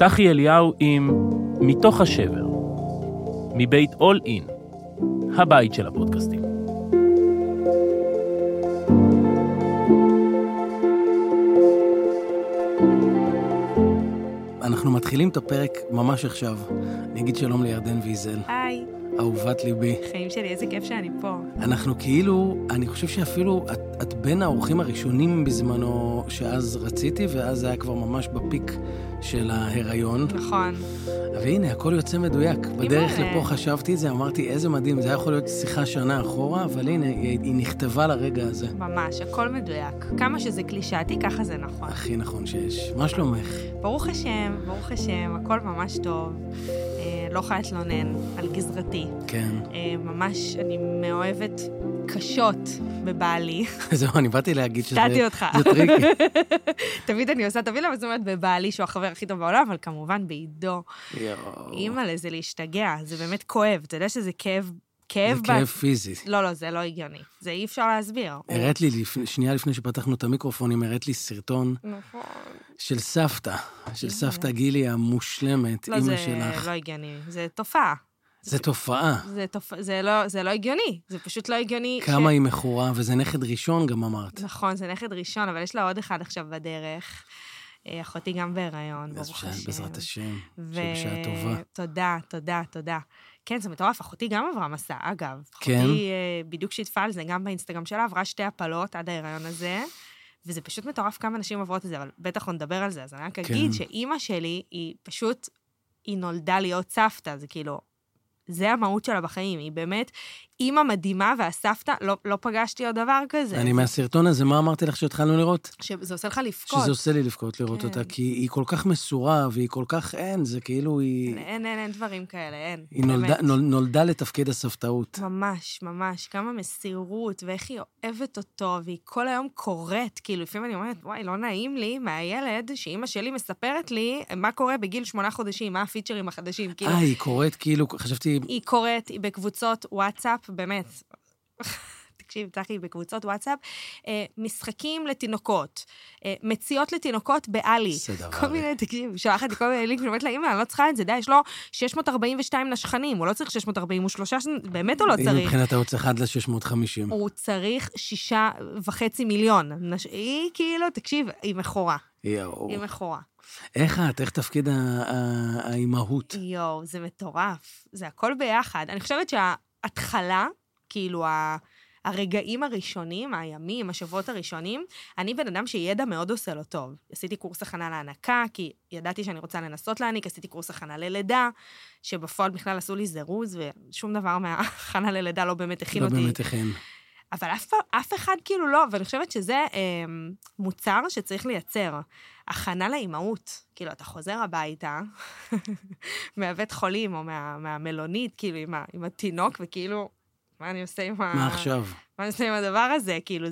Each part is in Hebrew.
צחי אליהו עם מתוך השבר, מבית אול אין, הבית של הפודקאסטים. אנחנו מתחילים את הפרק ממש עכשיו. אני אגיד שלום לירדן ויזל. היי. אהובת ליבי. חיים שלי, איזה כיף שאני פה. אנחנו כאילו, אני חושב שאפילו את בין האורחים הראשונים בזמנו שאז רציתי, ואז זה היה כבר ממש בפיק של ההיריון. נכון. והנה, הכל יוצא מדויק. בדרך לפה חשבתי את זה, אמרתי, איזה מדהים, זה יכול להיות שיחה שנה אחורה, אבל הנה, היא נכתבה לרגע הזה. ממש, הכל מדויק. כמה שזה קלישאתי, ככה זה נכון. הכי נכון שיש. מה שלומך? ברוך השם, הכל ממש טוב. לא יכולה להתלונן על גזרתי. כן. ממש, אני מאוהבת קשות בבעלי. זהו, אני באתי להגיד שזה... תעתי אותך. זה טריקי. תמיד אני עושה, תמיד למה זאת אומרת בבעלי, שהוא החבר הכי טוב בעולם, אבל כמובן בעידו. אימא, זה להשתגע, זה באמת כואב. אתה יודע שזה כאב... זה כאב פיזי. לא, זה לא הגיוני. זה אי אפשר להסביר. הראת לי, שנייה לפני שפתחנו את המיקרופונים, הראת לי סרטון של סבתא גילי המושלמת, אמא שלך. זה לא הגיוני, זה תופעה. זה תופעה. זה לא הגיוני, זה פשוט לא הגיוני. כמה היא מכורה, וזה נכד ראשון גם אמרת. נכון, זה נכד ראשון, אבל יש לה עוד אחד עכשיו בדרך. אחותי גם בהיריון, ברוך השם. בעזרת השם, שבשעה טובה. תודה. כן, זה מטורף, אחותי גם עברה מסע, אגב. כן? אחותי בדיוק שיתפה על זה, גם באינסטגרם שלה, עברה 2 הפלות עד ההיריון הזה, וזה פשוט מטורף כמה אנשים עוברות את זה, אבל בטח לא נדבר על זה, אז אני רק אגיד שאימא שלי, היא נולדה להיות סבתא, זה כאילו, זה המהות שלה בחיים, היא באמת אימא מדהימה, והסבתא, לא פגשתי עוד דבר כזה. אני מהסרטון הזה, מה אמרתי לך שהתחלנו לראות? שזה עושה לך לבכות. שזה עושה לי לבכות לראות אותה, כי היא כל כך מסורה, והיא כל כך זה כאילו היא... אין דברים כאלה, אין. היא נולדה לתפקיד הסבתאות. ממש, כמה מסירות, ואיך היא אוהבת אותו, והיא כל היום קוראת, כאילו לפעמים אני אומרת, וואי, לא נעים לי מהילד, שאמא שלי מספרת לי, מה קורה בגיל 8 חודשים, מה הפיצ'רים החדשים, כאילו. היא קוראת כאילו, חשבתי... היא קוראת, היא בקבוצות וואטסאפ, באמת, תקשיב, צחי, בקבוצות וואטסאפ, משחקים לתינוקות, מציאות לתינוקות באלי. כל מיני, תקשיב, שלחת לי כל מיני לינק, ואומרת לה, אמא, אני לא צריכה את זה, די, יש לו 642 נשכנים, הוא לא צריך 643, באמת הוא לא צריך. מבחינת הוא צריך עד ל-650. הוא צריך 6.5 מיליון. היא כאילו, תקשיב, היא מכורה. היא מכורה. איך תפקיד האימהות? זה מטורף. זה הכל ביחד. אני חושבת שההתחלה, כאילו הרגעים הראשונים, הימים, השבועות הראשונים, אני בן אדם שידע מאוד עושה לו טוב. עשיתי קורס הכנה להנקה, כי ידעתי שאני רוצה לנסות להניק, עשיתי קורס הכנה ללידה, שבפועל בכלל עשו לי זירוז, ושום דבר מהכנה ללידה לא באמת הכין אותי. לא באמת הכין. אבל אף אחד כאילו לא, ואני חושבת שזה מוצר שצריך לייצר. הכנה לאימהות, כאילו, אתה חוזר הביתה, מהבית חולים או מהמלונית, כאילו, עם התינוק, וכאילו, מה אני עושה עם מה עכשיו? מה אני עושה עם הדבר הזה? כאילו,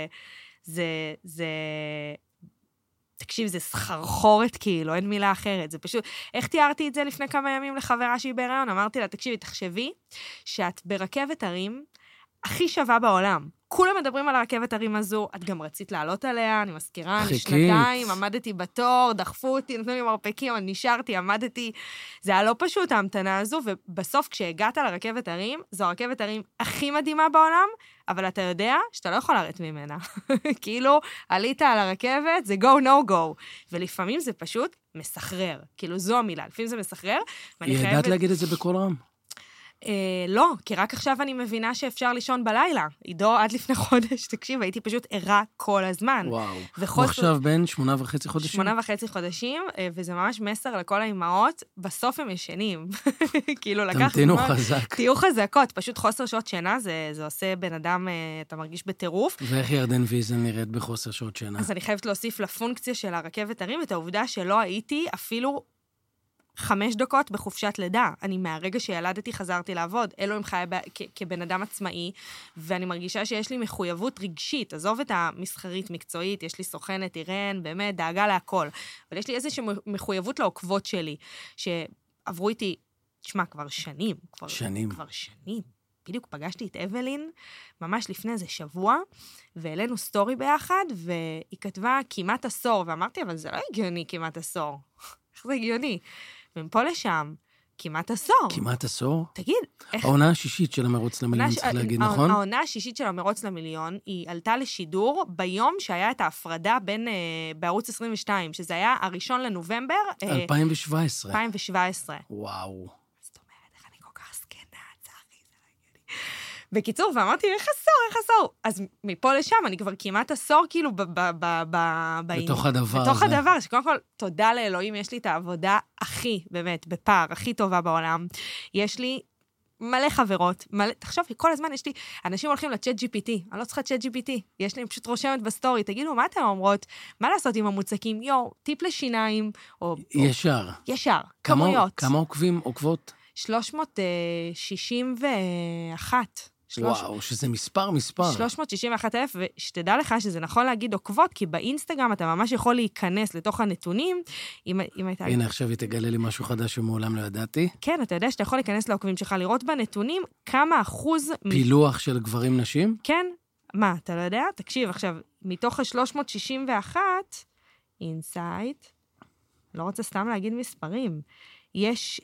תקשיב, זה סחרחורת, כאילו, אין מילה אחרת. זה פשוט, איך תיארתי את זה לפני כמה ימים לחברה שהיא בהיריון? אמרתי לה, תקשיבי, תחשבי שאת ברכבת הרים הכי שווה בעולם. כולם מדברים על הרכבת הרים הזו, את גם רצית לעלות עליה, אני מזכירה, אני 2 עמדתי בתור, דחפו אותי, נתנו לי מרפקים, אני נשארתי, עמדתי. זה היה לא פשוט, ההמתנה הזו, ובסוף כשהגעת לרכבת הרים, זו הרכבת הרים הכי מדהימה בעולם, אבל אתה יודע שאתה לא יכול לרדת ממנה. כאילו, עלית על הרכבת, זה go, no go. ולפעמים זה פשוט מסחרר. כאילו, זו המילה. לפעמים זה מסחרר, ידעת להגיד את זה בכל רם? לא, כי רק עכשיו אני מבינה שאפשר לישון בלילה. עידו, עד לפני חודש, תקשיב, הייתי פשוט ערה כל הזמן. וואו. ועכשיו בין 8.5 חודשים? 8.5 חודשים, וזה ממש מסר לכל האימהות, בסוף הם ישנים. כאילו לקח... תמתינו חזק. תהיו חזקות, פשוט חוסר שעות שינה, זה עושה בן אדם, אתה מרגיש בטירוף. ואיך ירדן ויזל נראית בחוסר שעות שינה? אז אני חייבת להוסיף לפונקציה של הרכבת הרים, את העובדה שלא הייתי אפילו 5 דקות בחופשת לידה. אני מהרגע שילדתי חזרתי לעבוד. אלוהים חיה כבן אדם עצמאי, ואני מרגישה שיש לי מחויבות רגשית. עזוב את המסחרית מקצועית, יש לי סוכנת, אירן, באמת, דאגה להכל. אבל יש לי איזושהי מחויבות לעוקבות שלי, שעברו איתי, תשמע, כבר שנים. כבר שנים. בדיוק פגשתי את אבלין, ממש לפני איזה שבוע, והעלינו סטורי ביחד, והיא כתבה כמעט עשור, ואמרתי, אבל זה לא הגיוני כמעט עשור. איך איך זה הגיוני? ומפה לשם, כמעט עשור. כמעט עשור? תגיד, איך... העונה השישית של המרוץ למיליון, צריך להגיד, נכון? העונה השישית של המרוץ למיליון, היא עלתה לשידור ביום שהיה את ההפרדה בין, בערוץ 22, שזה היה הראשון לנובמבר. 2017. 2017. וואו. זאת אומרת, איך אני כל כך סקנה, צחי, זה הגיוני. בקיצור, ואמרתי, איך עשור? אז מפה לשם, אני כבר כמעט עשור, כאילו, בתוך הדבר בתוך הזה. הדבר, שקודם כל, תודה לאלוהים, יש לי את העבודה הכי, באמת, בפער, הכי טובה בעולם. יש לי מלא חברות, תחשוב, כל הזמן יש לי, אנשים הולכים לצ'אט GPT, אני לא צריכה צ'אט GPT, יש לי פשוט רושמת בסטורי, תגידו, מה אתן אומרות? מה לעשות עם המוצקים? טיפ לשיניים, או... ישר, כמויות. כמה עוקבים, עוקבות? 361. וואו, שזה מספר. 361,000, ושתדע לך שזה נכון להגיד עוקבות, כי באינסטגרם אתה ממש יכול להיכנס לתוך הנתונים, אם הייתה... הנה, עכשיו היא תגלה לי משהו חדש שמעולם לא ידעתי. כן, אתה יודע שאתה יכול להיכנס לעוקבים שלך, לראות בנתונים כמה אחוז... פילוח של גברים נשים? כן. מה, אתה לא יודע? תקשיב, עכשיו, מתוך ה-361, אינסייט, לא רוצה סתם להגיד מספרים, יש,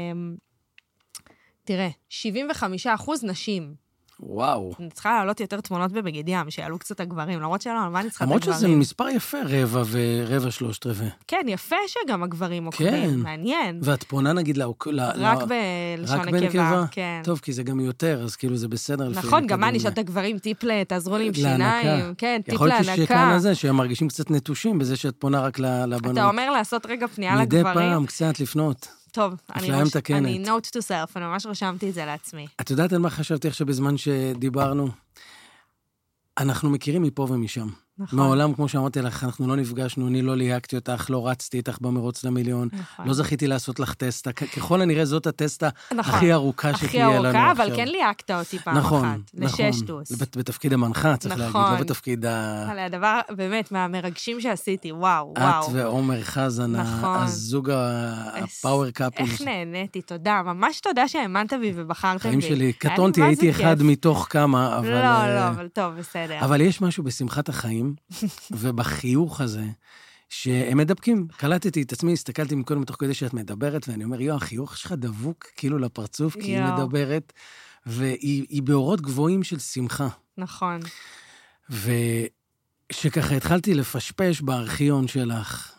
תראה, 75% נשים. וואו. אני צריכה להעלות יותר תמונות בבגד ים, שיעלו קצת הגברים, למרות שלא, מה אני צריכה את למרות הגברים? שזה מספר יפה, רבע, 3/4. כן, יפה שגם הגברים עוקבים, כן. מעניין. ואת פונה נגיד רק בלשון נקבה, כן. טוב, כי זה גם יותר, אז כאילו זה בסדר. נכון, גם מה, נשאל את הגברים, טיפ תעזרו לי עם שיניים, כן, טיפ להנקה. יכול להיות שכאן הזה, שהם מרגישים קצת נטושים, בזה שאת פונה רק לבנות. אתה אומר לעשות רגע פנייה לגברים. לגברים. מדי פעם, קצת לפנות. טוב, אני note to self, אני ממש רשמתי את זה לעצמי. את יודעת על מה חשבתי עכשיו בזמן שדיברנו? אנחנו מכירים מפה ומשם. נכון. מעולם, כמו שאמרתי לך, אנחנו לא נפגשנו, אני לא ליהקתי אותך, לא רצתי איתך במרוץ למיליון, נכון. לא זכיתי לעשות לך טסטה, ככל הנראה זאת הטסטה נכון. הכי ארוכה שתהיה לנו עכשיו. הכי ארוכה, אבל כן ליהקת אותי פעם אחת, לששטוס. בתפקיד המנחה, צריך להגיד, לא בתפקיד הדבר באמת מהמרגשים שעשיתי, וואו. את ועומר חזן, הזוג הפאוור קאפל. איך נהניתי, תודה, ממש תודה שהאמנת בי ובחרתם בי. חיים שלי, קטונתי, הייתי אחד מתוך כמה, אבל... לא, אבל טוב, בסדר. אבל יש משהו בשמחת החיים, ובחיוך הזה, שהם מדבקים. קלטתי את עצמי, הסתכלתי מקודם מתוך כדי שאת מדברת, ואני אומר, החיוך שלך דבוק כאילו לפרצוף, כי היא מדברת, והיא באורות גבוהים של שמחה. נכון. ושככה התחלתי לפשפש בארכיון שלך,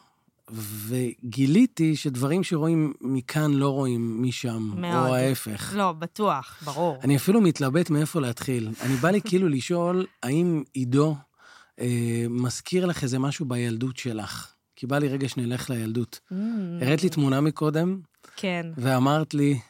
וגיליתי שדברים שרואים מכאן לא רואים משם, מאוד. או ההפך. לא, בטוח, ברור. אני אפילו מתלבט מאיפה להתחיל. אני בא לי כאילו לשאול, האם עידו מזכיר לך איזה משהו בילדות שלך? כי בא לי רגע שנלך לילדות. הראת לי תמונה מקודם, כן. ואמרת לי...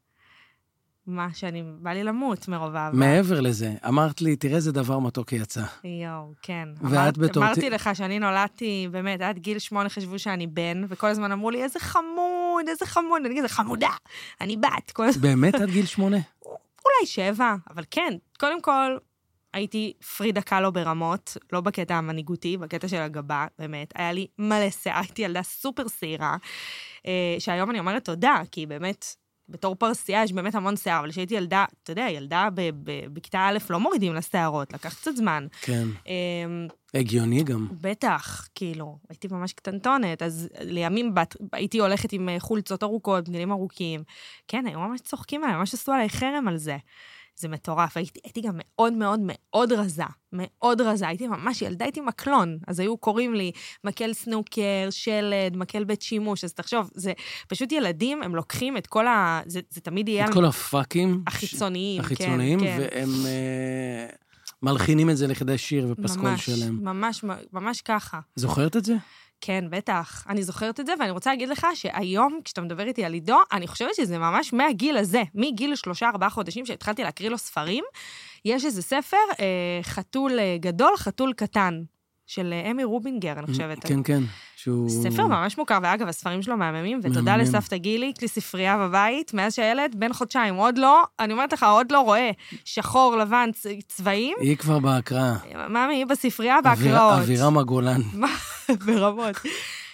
מה, בא לי למות מרוב אהבה. מעבר לזה, אמרת לי, תראה איזה דבר מתוק יצא. יואו, כן. אמרתי לך שאני נולדתי, באמת, עד גיל 8 חשבו שאני בן, וכל הזמן אמרו לי, איזה חמוד. אני אגיד, זה חמודה, אני בת. באמת עד גיל 8? אולי 7, אבל כן, קודם כל, הייתי פרידה קלו ברמות, לא בקטע המנהיגותי, בקטע של הגבה, באמת. היה לי מלא שיער, הייתי ילדה סופר שעירה, שהיום אני אומרת תודה, כי באמת, בתור פרסייה יש באמת המון שיער, אבל כשהייתי ילדה, אתה יודע, ילדה בכיתה א' לא מורידים לשערות, לקח קצת זמן. כן. הגיוני גם. בטח, כאילו, הייתי ממש קטנטונת, אז לימים הייתי הולכת עם חולצות ארוכות, בגדים ארוכים. כן, היו ממש צוחקים עליי, ממש עשו עליי חרם על זה. זה מטורף, הייתי גם מאוד מאוד מאוד רזה, מאוד רזה, הייתי ממש ילדה, הייתי מקלון, אז היו קוראים לי מקל סנוקר, שלד, מקל בית שימוש, אז תחשוב, זה פשוט ילדים, הם לוקחים את כל זה תמיד יהיה... את כל הפאקים. החיצוניים, החיצוניים, כן. והם מלחינים את זה לכדי שיר ופסקול שלהם. ממש ככה. זוכרת את זה? כן, בטח. אני זוכרת את זה, ואני רוצה להגיד לך שהיום, כשאתה מדבר איתי על עידו, אני חושבת שזה ממש מהגיל הזה, מגיל 3-4 חודשים שהתחלתי להקריא לו ספרים, יש איזה ספר, חתול גדול, חתול קטן, של אמי רובינגר, אני חושבת. כן, כן. ספר ממש מוכר, ואגב, הספרים שלו מהממים, ותודה לסבתא גילי, יש לי ספרייה בבית, מאז שהילד, בן חודשיים, עוד לא, אני אומרת לך, עוד לא רואה, שחור, לבן, צבעים. היא כבר בהקראה. מאמי, היא בספרייה, בהקראות. אבירם הגולן. ברמות.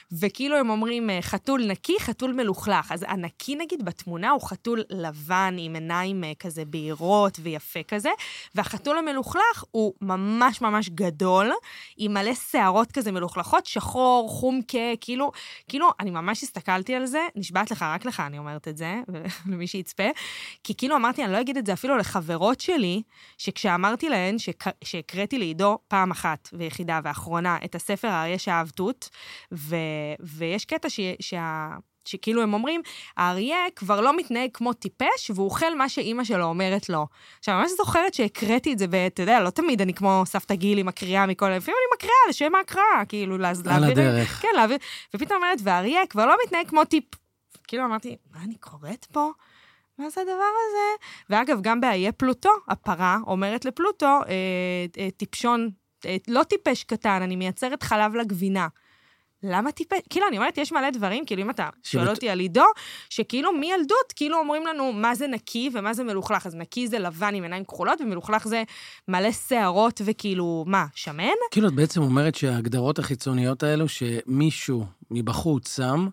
וכאילו הם אומרים, חתול נקי, חתול מלוכלך. אז הנקי, נגיד, בתמונה הוא חתול לבן, עם עיניים כזה בהירות ויפה כזה, והחתול המלוכלך הוא ממש ממש גדול, עם מלא שערות כזה מלוכלכות, שחור, חומקה, כאילו, אני ממש הסתכלתי על זה, נשבעת לך, רק לך אני אומרת את זה, למי שיצפה, כי כאילו אמרתי, אני לא אגיד את זה אפילו לחברות שלי, שכשאמרתי להן שהקראתי לעידו פעם אחת ויחידה ואחרונה את הספר האריה שאהב תות, ויש קטע שכאילו הם אומרים, האריה כבר לא מתנהג כמו טיפש, והוא אוכל מה שאימא שלו אומרת לו. עכשיו, ממש זוכרת שהקראתי את זה, ואתה יודע, לא תמיד אני כמו סבתא גיל עם הקריאה מכל, לפעמים אני מקריאה לשם ההקראה, כאילו, להעביר... על הדרך. כן, להעביר, ופתאום אומרת, והאריה כבר לא מתנהג כמו טיפ. כאילו אמרתי, מה אני קוראת פה? מה זה הדבר הזה? ואגב, גם באיה פלוטו, הפרה אומרת לפלוטו, טיפשון, לא טיפש קטן, אני מייצרת חלב לגבינה. למה טיפש? כאילו, אני אומרת, יש מלא דברים, כאילו, אם אתה שואל אותי על עידו, שכאילו מילדות, כאילו אומרים לנו מה זה נקי ומה זה מלוכלך. אז נקי זה לבן עם עיניים כחולות, ומלוכלך זה מלא שערות וכאילו, מה, שמן? כאילו, את בעצם אומרת שההגדרות החיצוניות האלו, שמישהו מבחוץ שם,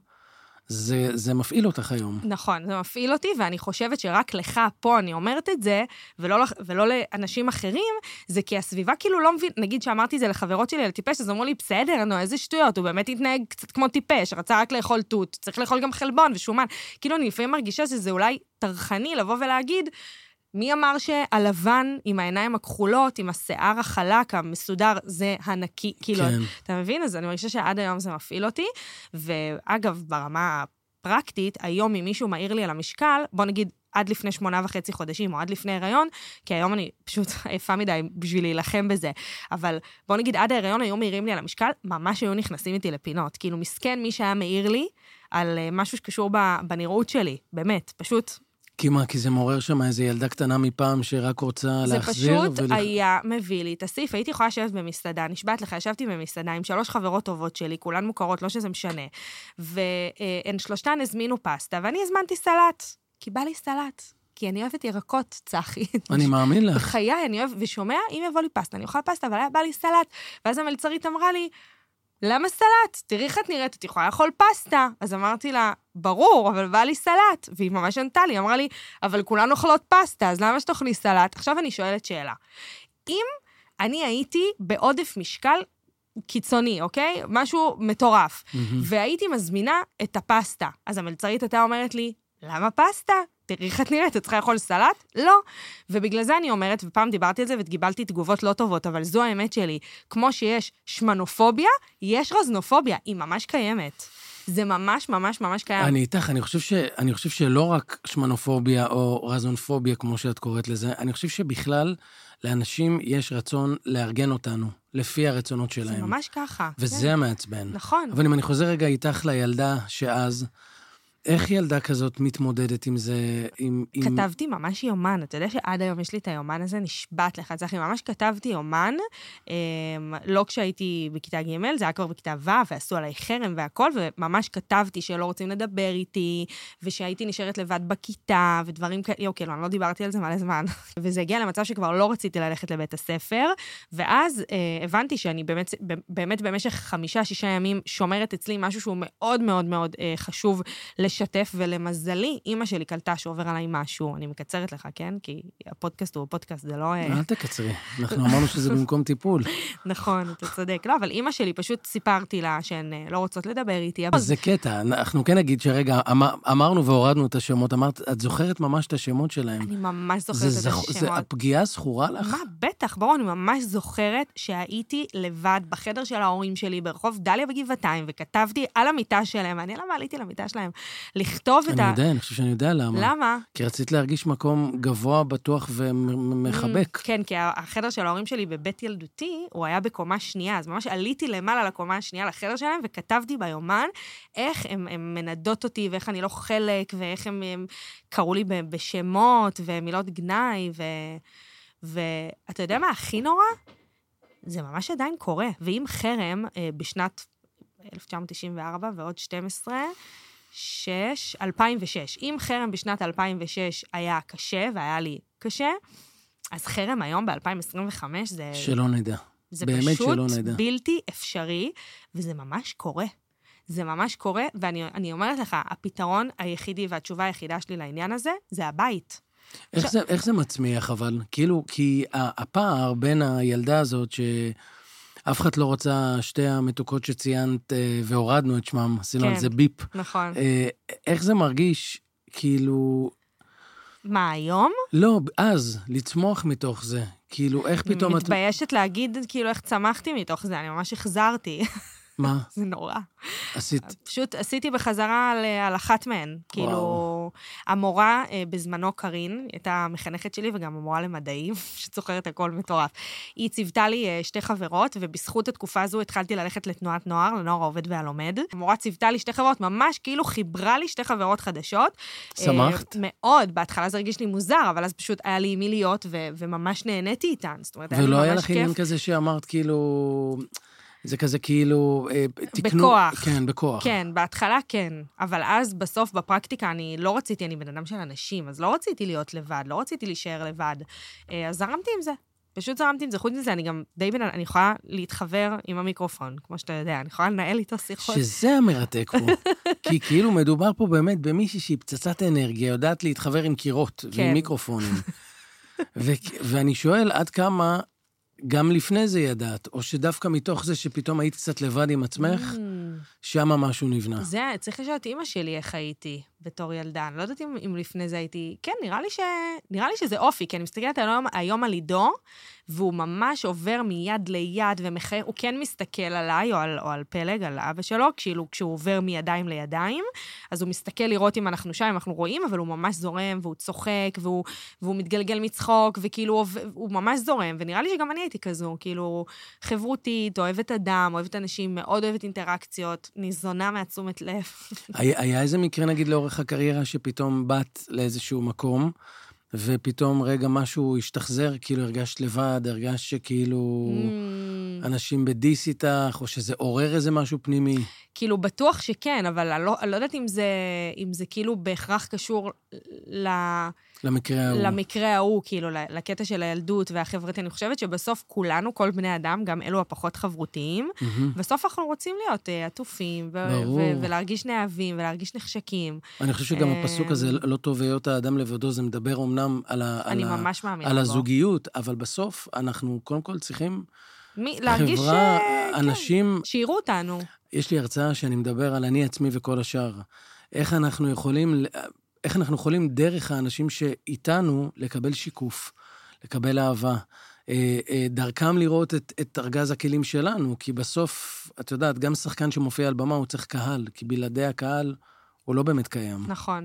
זה מפעיל אותך היום. נכון, זה מפעיל אותי, ואני חושבת שרק לך פה אני אומרת את זה, ולא לאנשים אחרים, זה כי הסביבה כאילו לא מבין, נגיד שאמרתי זה לחברות שלי על טיפש, אז אמרו לי, בסדר, נו, איזה שטויות, הוא באמת התנהג קצת כמו טיפש, רצה רק לאכול תות, צריך לאכול גם חלבון ושומן. כאילו אני לפעמים מרגישה שזה אולי טרחני לבוא ולהגיד, מי אמר שהלבן עם העיניים הכחולות, עם השיער החלק, המסודר, זה הנקי, כאילו, כן. אתה מבין? אז אני מרגישה שעד היום זה מפעיל אותי, ואגב, ברמה הפרקטית, היום אם מישהו מעיר לי על המשקל, בוא נגיד עד לפני 8.5 חודשים, או עד לפני הריון, כי היום אני פשוט עייפה מדי בשביל להילחם בזה, אבל בוא נגיד עד ההיריון, היום מעירים לי על המשקל, ממש היו נכנסים איתי לפינות, כאילו מסכן מי שהיה מעיר לי על משהו שקשור בנראות שלי, באמת, פשוט... כי מה? כי זה מעורר שם איזו ילדה קטנה מפעם שרק רוצה להחזיר. זה פשוט היה מביא לי את הסעיף. הייתי יכולה לשבת במסעדה, נשבעת לך, ישבתי במסעדה עם 3 חברות טובות שלי, כולן מוכרות, לא שזה משנה. והן שלושתן הזמינו פסטה, ואני הזמנתי סלט. כי בא לי סלט. כי אני אוהבת ירקות, צחי. אני מאמין לך. בחיי, אני אוהבת, ושומע, אם יבוא לי פסטה, אני אוכל פסטה, אבל היה בא לי סלט. ואז המלצרית אמרה לי, למה סלט? תראי איך את נראית, את יכולה לאכול פסטה. אז אמרתי לה, ברור, אבל בא לי סלט. והיא ממש ענתה לי, אמרה לי, אבל כולן אוכלות פסטה, אז למה שתאכלי סלט? עכשיו אני שואלת שאלה. אם אני הייתי בעודף משקל קיצוני, אוקיי? משהו מטורף. והייתי מזמינה את הפסטה. אז המלצרית הייתה אומרת לי, למה פסטה? תראי איך את נראית, את צריכה לאכול סלט? לא. ובגלל זה אני אומרת, ופעם דיברתי על זה וגיבלתי תגובות לא טובות, אבל זו האמת שלי. כמו שיש שמנופוביה, יש רזנופוביה. היא ממש קיימת. זה ממש ממש ממש קיים. אני איתך, אני חושב שלא רק שמנופוביה או רזנופוביה, כמו שאת קוראת לזה, אני חושב שבכלל לאנשים יש רצון לארגן אותנו, לפי הרצונות שלהם. זה ממש ככה. וזה כן. המעצבן. נכון. אבל אם אני חוזר רגע איתך לילדה שאז, איך ילדה כזאת מתמודדת עם זה? כתבתי ממש יומן, אתה יודע שעד היום יש לי את היומן הזה, נשבעת לך, צחי, ממש כתבתי יומן, לא כשהייתי בכיתה ג', זה היה כבר בכיתה ו', ועשו עליי חרם והכל, וממש כתבתי שלא רוצים לדבר איתי, ושהייתי נשארת לבד בכיתה, ודברים כאלה, אוקיי, לא, אני לא דיברתי על זה מלא זמן, וזה הגיע למצב שכבר לא רציתי ללכת לבית הספר, ואז הבנתי שאני באמת במשך 5-6 ימים שומרת אצלי משהו שהוא מאוד מאוד מאוד חשוב לשתף, ולמזלי, אמא שלי קלטה שעובר עליי משהו, אני מקצרת לך, כן? כי הפודקאסט הוא פודקאסט, זה לא... אל תקצרי, אנחנו אמרנו שזה במקום טיפול. נכון, אתה צודק. לא, אבל אמא שלי פשוט סיפרתי לה שהן לא רוצות לדבר איתי. אז זה קטע, אנחנו כן נגיד שרגע, אמרנו והורדנו את השמות, אמרת, את זוכרת ממש את השמות שלהם. אני ממש זוכרת את השמות. זה הפגיעה זכורה לך? מה, בטח, ברור, אני ממש זוכרת שהייתי לבד בחדר של ההורים שלי, ברחוב דליה בגבעתיים, וכתבתי על המיטה שלהם, אני למה עליתי למיטה שלהם? לכתוב את אני חושב שאני יודע למה. למה? כי רצית להרגיש מקום גבוה, בטוח ומחבק. כן, כי החדר של ההורים שלי בבית ילדותי, הוא היה בקומה שנייה, אז ממש עליתי למעלה לקומה השנייה לחדר שלהם, וכתבתי ביומן איך הם מנדות אותי, ואיך אני לא חלק, ואיך הם קראו לי בשמות, ומילות גנאי, ואתה יודע מה הכי נורא? זה ממש עדיין קורה. ואם חרם בשנת 1994 ועוד 2006, אם חרם בשנת 2006 היה קשה, והיה לי קשה, אז חרם היום ב-2025 זה... שלא נדע. זה באמת פשוט שלא נדע. בלתי אפשרי, וזה ממש קורה. זה ממש קורה, ואני אומרת לך, הפתרון היחידי והתשובה היחידה שלי לעניין הזה, זה הבית. איך זה מצמיח, אבל? כאילו, כי הפער בין הילדה הזאת, שאף אחד לא רוצה שתי המתוקות שציינת, והורדנו את שמם, עשינו על זה ביפ. נכון. איך זה מרגיש, כאילו... מה, היום? לא, אז, לצמוח מתוך זה. כאילו, איך פתאום... אני מתביישת להגיד, כאילו, איך צמחתי מתוך זה, אני ממש החזרתי. מה? זה נורא. עשית? פשוט עשיתי בחזרה על אחת מהן. כאילו, המורה בזמנו קרין, הייתה מחנכת שלי וגם המורה למדעים, שצוחרת הכל מטורף. היא ציוותה לי שתי חברות, ובזכות התקופה הזו התחלתי ללכת לתנועת נוער, לנוער העובד והלומד. המורה ציוותה לי שתי חברות, ממש כאילו חיברה לי שתי חברות חדשות. שמחת? מאוד, בהתחלה זה הרגיש לי מוזר, אבל אז פשוט היה לי מי להיות, וממש נהניתי איתן. זאת אומרת, ולא היה לך עניין כזה שאמרת כאילו... זה כזה כאילו... בכוח. כן, בכוח. כן, בהתחלה כן. אבל אז בסוף, בפרקטיקה, אני לא רציתי, אני בן אדם של אנשים, אז לא רציתי להיות לבד, לא רציתי להישאר לבד. אז זרמתי עם זה. פשוט זרמתי עם זה. חוץ מזה, אני גם די אני יכולה להתחבר עם המיקרופון, כמו שאתה יודע, אני יכולה לנהל איתו שיחות. שזה המרתק פה. כי כאילו מדובר פה באמת במישהי שהיא פצצת אנרגיה, יודעת להתחבר עם קירות ועם מיקרופונים. ואני שואל עד כמה... גם לפני זה ידעת, או שדווקא מתוך זה שפתאום היית קצת לבד עם עצמך, שמה משהו נבנה. זה, צריך לשאול את אמא שלי איך הייתי בתור ילדה. אני לא יודעת אם לפני זה הייתי... כן, נראה לי שזה אופי, כי אני מסתכלת היום על עידו, והוא ממש עובר מיד ליד ומחייך, הוא כן מסתכל עליי, או על פלג, על אבא שלו, כשהוא עובר מידיים לידיים, אז הוא מסתכל לראות אם אנחנו שם, אם אנחנו רואים, אבל הוא ממש זורם, והוא צוחק, והוא מתגלגל מצחוק, וכאילו הוא ממש זורם, ונראה לי שגם אני הייתי כזו, כאילו חברותית, אוהבת אדם, אוהבת אנשים, מאוד אוהבת אינטראקציות, ניזונה מעצומת לב. היה איזה מקרה, נגיד, לאורך הקריירה, שפתאום באת לאיזשהו מקום, ופתאום רגע משהו השתחזר, כאילו הרגשת לבד, הרגשת שכאילו אנשים בדיס איתך, או שזה עורר איזה משהו פנימי. כאילו בטוח שכן, אבל אני לא יודעת אם זה כאילו בהכרח קשור למקרה ההוא, כאילו לקטע של הילדות והחברתי. אני חושבת שבסוף כולנו, כל בני אדם, גם אלו הפחות חברותיים, בסוף אנחנו רוצים להיות עטופים, ולהרגיש נאהבים, ולהרגיש נחשקים. אני חושב שגם הפסוק הזה, לא טוב היות האדם לבדו, זה מדבר אומנם על הזוגיות, אבל בסוף אנחנו קודם כל צריכים חברה, אנשים... שיראו אותנו. יש לי הרצאה שאני מדבר על אני עצמי וכל השאר. איך אנחנו יכולים דרך האנשים שאיתנו לקבל שיקוף, לקבל אהבה, דרכם לראות את ארגז הכלים שלנו, כי בסוף, את יודעת, גם שחקן שמופיע על במה הוא צריך קהל, כי בלעדי הקהל הוא לא באמת קיים. נכון.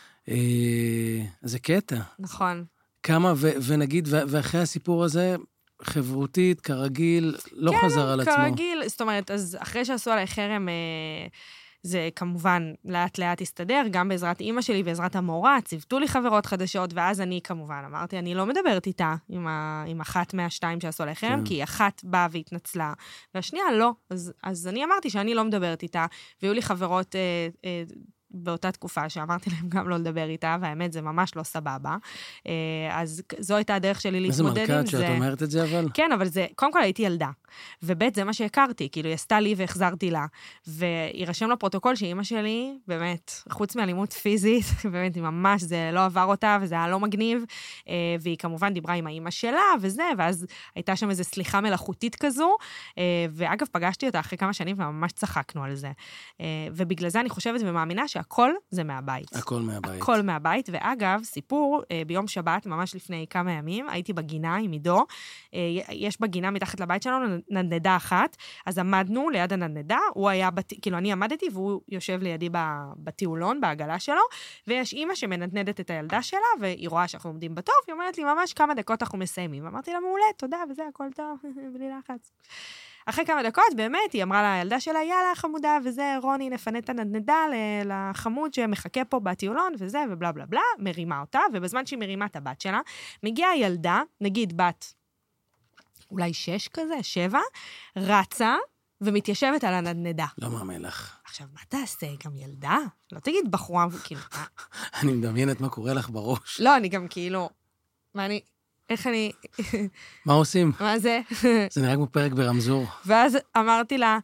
זה קטע. נכון. כמה, ונגיד, ואחרי הסיפור הזה, חברותית, כרגיל, לא חזר על עצמו. כן, כרגיל, זאת אומרת, אז אחרי שעשו עליי חרם, זה כמובן לאט לאט הסתדר, גם בעזרת אמא שלי, בעזרת המורה, ציוותו לי חברות חדשות, ואז אני כמובן אמרתי, אני לא מדברת איתה, עם אחת מהשתיים שעשו עליי חרם, כי אחת באה והתנצלה, והשנייה לא. אז אני אמרתי שאני לא מדברת איתה, והיו לי חברות... באותה תקופה שאמרתי להם גם לא לדבר איתה, והאמת זה ממש לא סבבה. אז זו הייתה הדרך שלי להתמודד עם זה. איזה מלכת שאת אומרת את זה אבל? כן, אבל זה, קודם כל הייתי ילדה. ובית זה מה שהכרתי, כאילו היא עשתה לי והחזרתי לה. וירשם לפרוטוקול שאמא שלי, באמת, חוץ מאלימות פיזית, באמת היא ממש, זה לא עבר אותה וזה היה לא מגניב. והיא כמובן דיברה עם האמא שלה וזה, ואז הייתה שם איזו סליחה מלאכותית כזו. ואגב, פגשתי אותה אחרי כמה שנים וממש צחקנו על זה. ובגלל זה אני חושבת ומאמינה הכל זה מהבית. הכל מהבית. הכל מהבית, ואגב, סיפור, ביום שבת, ממש לפני כמה ימים, הייתי בגינה עם עידו, יש בגינה מתחת לבית שלנו נדנדה אחת, אז עמדנו ליד הנדנדה, הוא היה, כאילו אני עמדתי, והוא יושב לידי בטיולון, בעגלה שלו, ויש אימא שמנדנדת את הילדה שלה, והיא רואה שאנחנו עומדים בטוב, היא אומרת לי, ממש כמה דקות אנחנו מסיימים. אמרתי לה, מעולה, תודה, וזה הכל טוב, בלי לחץ. אחרי כמה דקות, באמת, היא אמרה לילדה שלה, יאללה, חמודה, וזה, רוני, נפנה את הנדנדה לחמוד שמחכה פה בטיולון, וזה, ובלה בלה בלה, מרימה אותה, ובזמן שהיא מרימה את הבת שלה, מגיעה ילדה, נגיד בת, אולי 6 כזה, 7, רצה, ומתיישבת על הנדנדה. לא מאמין לך. עכשיו, מה תעשה? גם ילדה? לא תגיד בחורה, כאילו... אני מדמיינת מה קורה לך בראש. לא, אני גם כאילו... איך אני... מה עושים? מה זה? זה נראה כמו פרק ברמזור. ואז אמרתי לה,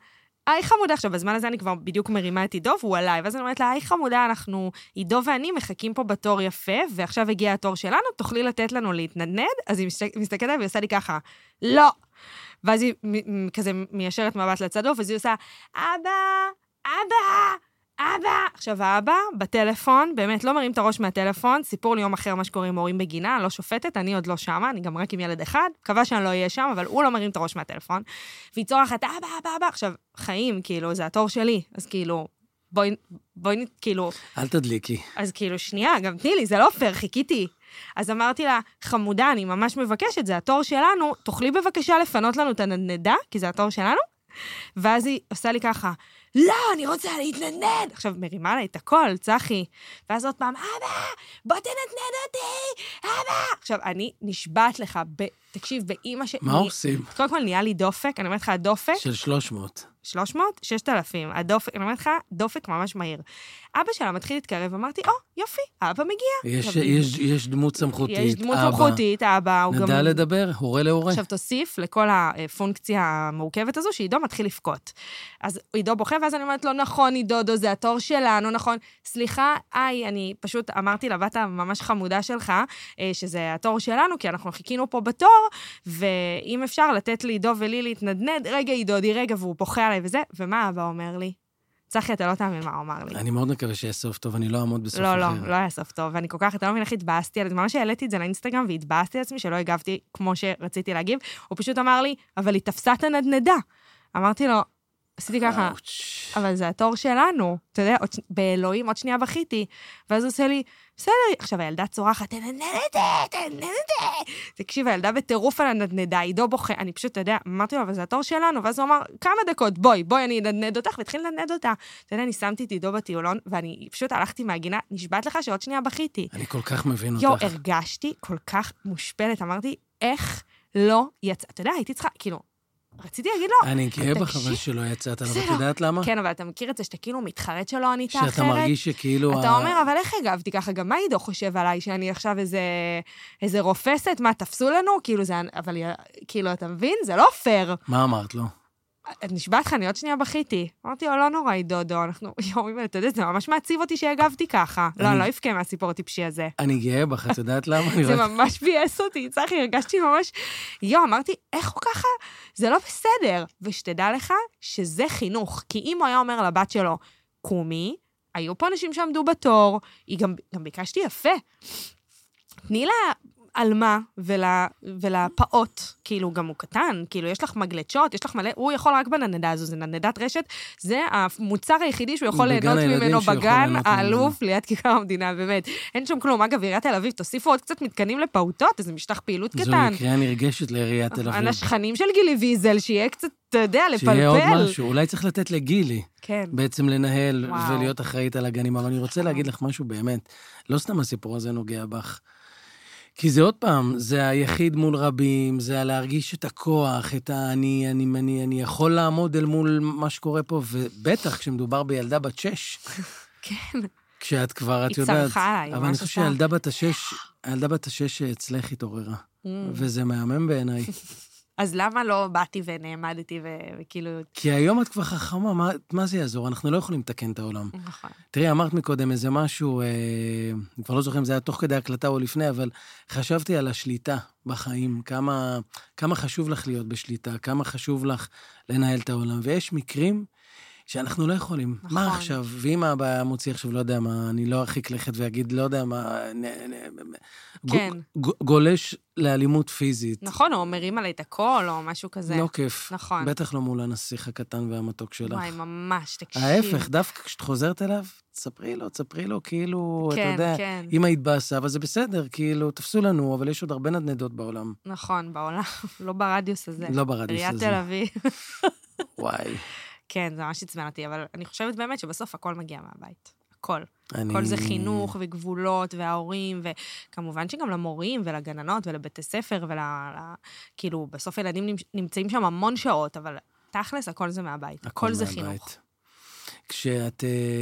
היי חמודה, עכשיו בזמן הזה אני כבר בדיוק מרימה את עידו, והוא עליי, ואז אני אומרת לה, היי חמודה, עידו ואני מחכים פה בתור יפה, ועכשיו הגיע התור שלנו, תוכלי לתת לנו להתנדנד? אז היא מסתכלת עליי ועושה לי ככה, לא. ואז היא כזה מיישרת מבט לצדו, ואז היא עושה, אבא. עכשיו, האבא בטלפון, באמת לא מרים את הראש מהטלפון, סיפור לי יום אחר מה שקורה עם הורים בגינה, אני לא שופטת, אני עוד לא שמה, אני גם רק עם ילד אחד, מקווה שאני לא אהיה שם, אבל הוא לא מרים את הראש מהטלפון, והיא צורחת, אבא. עכשיו, חיים, כאילו, זה התור שלי, אז כאילו, בואי, כאילו... אל תדליקי. אז כאילו, שנייה, גם תני לי, זה לא פייר, חיכיתי. אז אמרתי לה, חמודה, אני ממש מבקשת, זה התור שלנו, תוכלי בבקשה לפנות לנו את הנדנדה, כי זה התור שלנו? ואז היא עושה לי ככה, לא, אני רוצה להתנדנד. עכשיו, מרימה לה את הכל, צחי. ואז עוד פעם, אבא, בוא תנדנד אותי, אבא. עכשיו, אני נשבעת לך, תקשיב, באמא מה עושים? קודם כל, נהיה לי דופק, אני אומרת לך, הדופק... של 300. 300? 6,000. הדופק, אני אומרת לך, דופק ממש מהיר. אבא שלה מתחיל להתקרב, אמרתי, יופי, אבא מגיע. יש דמות סמכותית, יש דמות סמכותית, אבא הוא גם... נדע לדבר, הורה להורה. עכשיו תוסיף לכל הפונקציה המורכבת הזו, שעידו מתחיל לפקוט. אז עידו בוכה, ואז אני אומרת לו, נכון, עידודו, זה התור שלנו, נכון. סליחה, אני פשוט אמרתי לבת הממש חמודה שלך, שזה התור שלנו, כי אנחנו חיכינו פה בתור, ואם אפשר לתת לעידו ולי להתנדנד, רגע עידודי, רגע, והוא בוכה עליי וזה, ומה אבא אומר לי? צחי, אתה לא תאמין מה הוא אמר לי. אני מאוד מקווה שיהיה סוף טוב, אני לא אעמוד בסוף אחר. לא היה סוף טוב, ואני כל כך, אתה לא מבין איך התבאסתי על זה, ממש העליתי את זה לאינסטגרם, והתבאסתי על עצמי שלא הגבתי כמו שרציתי להגיב, הוא פשוט אמר לי, אבל היא תפסה את הנדנדה. אמרתי לו, עשיתי ככה, אבל זה התור שלנו, אתה יודע, באלוהים עוד שנייה בכיתי, ואז הוא עושה לי, בסדר, עכשיו הילדה צורחת, תנדנד. תקשיב, הילדה בטירוף על הנדנדה, עידו בוכה, אני פשוט, אתה יודע, אמרתי לו, אבל זה התור שלנו, ואז הוא אמר, כמה דקות, בואי, אני אנדנד אותך, והתחיל לנדנד אותה. אתה יודע, אני שמתי את עידו בטיולון, ואני פשוט הלכתי מהגינה, נשבעת לך שעוד שנייה בכיתי. אני כל כך מבין אותך. הרגשתי כל כך מושפלת, אמרתי, איך לא יצא, אתה יודע, הייתי צריכה, כאילו, רציתי להגיד לו, אני גאה בך, אבל שלא יצאת, אבל את יודעת למה? כן, אבל אתה מכיר את זה שאתה כאילו מתחרט שלא ענית אחרת? שאתה מרגיש שכאילו... אתה אומר, אבל איך הגבתי ככה? גם מה עידו חושב עליי, שאני עכשיו איזה רופסת? מה, תפסו לנו? כאילו זה... אבל כאילו, אתה מבין? זה לא פייר. מה אמרת לו? נשבעת לך, אני עוד שנייה בכיתי. אמרתי לו, לא נורא, דודו, אנחנו... אתה יודע, זה ממש מעציב אותי שהגבתי ככה. לא יפקע מהסיפור הטיפשי הזה. אני גאה בך, את יודעת למה? זה ממש בייס אותי, צחי, הרגשתי ממש... אמרתי, איך הוא ככה? זה לא בסדר. ושתדע לך שזה חינוך. כי אם הוא היה אומר לבת שלו, קומי, היו פה אנשים שעמדו בתור, היא גם ביקשתי יפה. תני לה... על מה ולפעות, כאילו גם הוא קטן, כאילו יש לך מגלצ'ות, יש לך מלא, הוא יכול רק בנדנדה הזו, זה נדנדת רשת, זה המוצר היחידי שהוא יכול ליהנות ממנו בגן, האלוף ליד כיכר המדינה, באמת. אין שם כלום, אגב, עיריית תל אביב, תוסיפו עוד קצת מתקנים לפעוטות, איזה משטח פעילות קטן. זו מקריאה נרגשת לעיריית תל אביב. הנשכנים של גילי ויזל, שיהיה קצת, אתה יודע, לפלפל. שיהיה עוד משהו, אולי צריך לתת לגילי, כן. בעצם לנהל ולהיות אחראית על הגנים, אבל אני רוצה להגיד לך משהו באמת, לא סתם הסיפור הזה נוגע בך. כי זה עוד פעם, זה היחיד מול רבים, זה להרגיש את הכוח, את אני יכול לעמוד אל מול מה שקורה פה, ובטח כשמדובר בילדה בת 6. כן. כשאת כבר, את יודעת... היא צרחה עליי, אבל אני חושב שהילדה בת 6 אצלך התעוררה, וזה מהמם בעיניי. אז למה לא באתי ונעמדתי וכאילו... כי היום את כבר חכמה, מה זה יעזור? אנחנו לא יכולים לתקן את העולם. נכון. תראי, אמרת מקודם איזה משהו, אני כבר לא זוכר אם זה היה תוך כדי הקלטה או לפני, אבל חשבתי על השליטה בחיים, כמה חשוב לך להיות בשליטה, כמה חשוב לך לנהל את העולם, ויש מקרים שאנחנו לא יכולים. נכון. מה עכשיו? ואם האבא מוציא עכשיו, לא יודע מה, אני לא ארחיק לכת ואגיד, לא יודע מה, כן. גולש לאלימות פיזית. נכון, או מרים עלי את הכל, או משהו כזה. לא כיף. נכון. בטח לא מול הנסיך הקטן והמתוק שלך. וואי, ממש, תקשיב. ההפך, דווקא כשאת חוזרת אליו, תספרי לו, כאילו, כן, אתה יודע, כן. אמא התבאסה, אבל זה בסדר, כאילו, תפסו לנו, אבל יש עוד הרבה נדנדות בעולם. נכון, בעולם, לא ברדיוס הזה. לא ברדיוס הזה. עיריית תל אביב. וואי. כן, זה ממש עצבן אותי, אבל אני חושבת באמת שבסוף הכל מגיע מהבית. הכל. הכל זה חינוך וגבולות וההורים, וכמובן שגם למורים ולגננות ולבתי ספר, כאילו, בסוף ילדים נמצאים שם המון שעות, אבל תכלס, הכל זה מהבית. הכל זה חינוך. כשאת,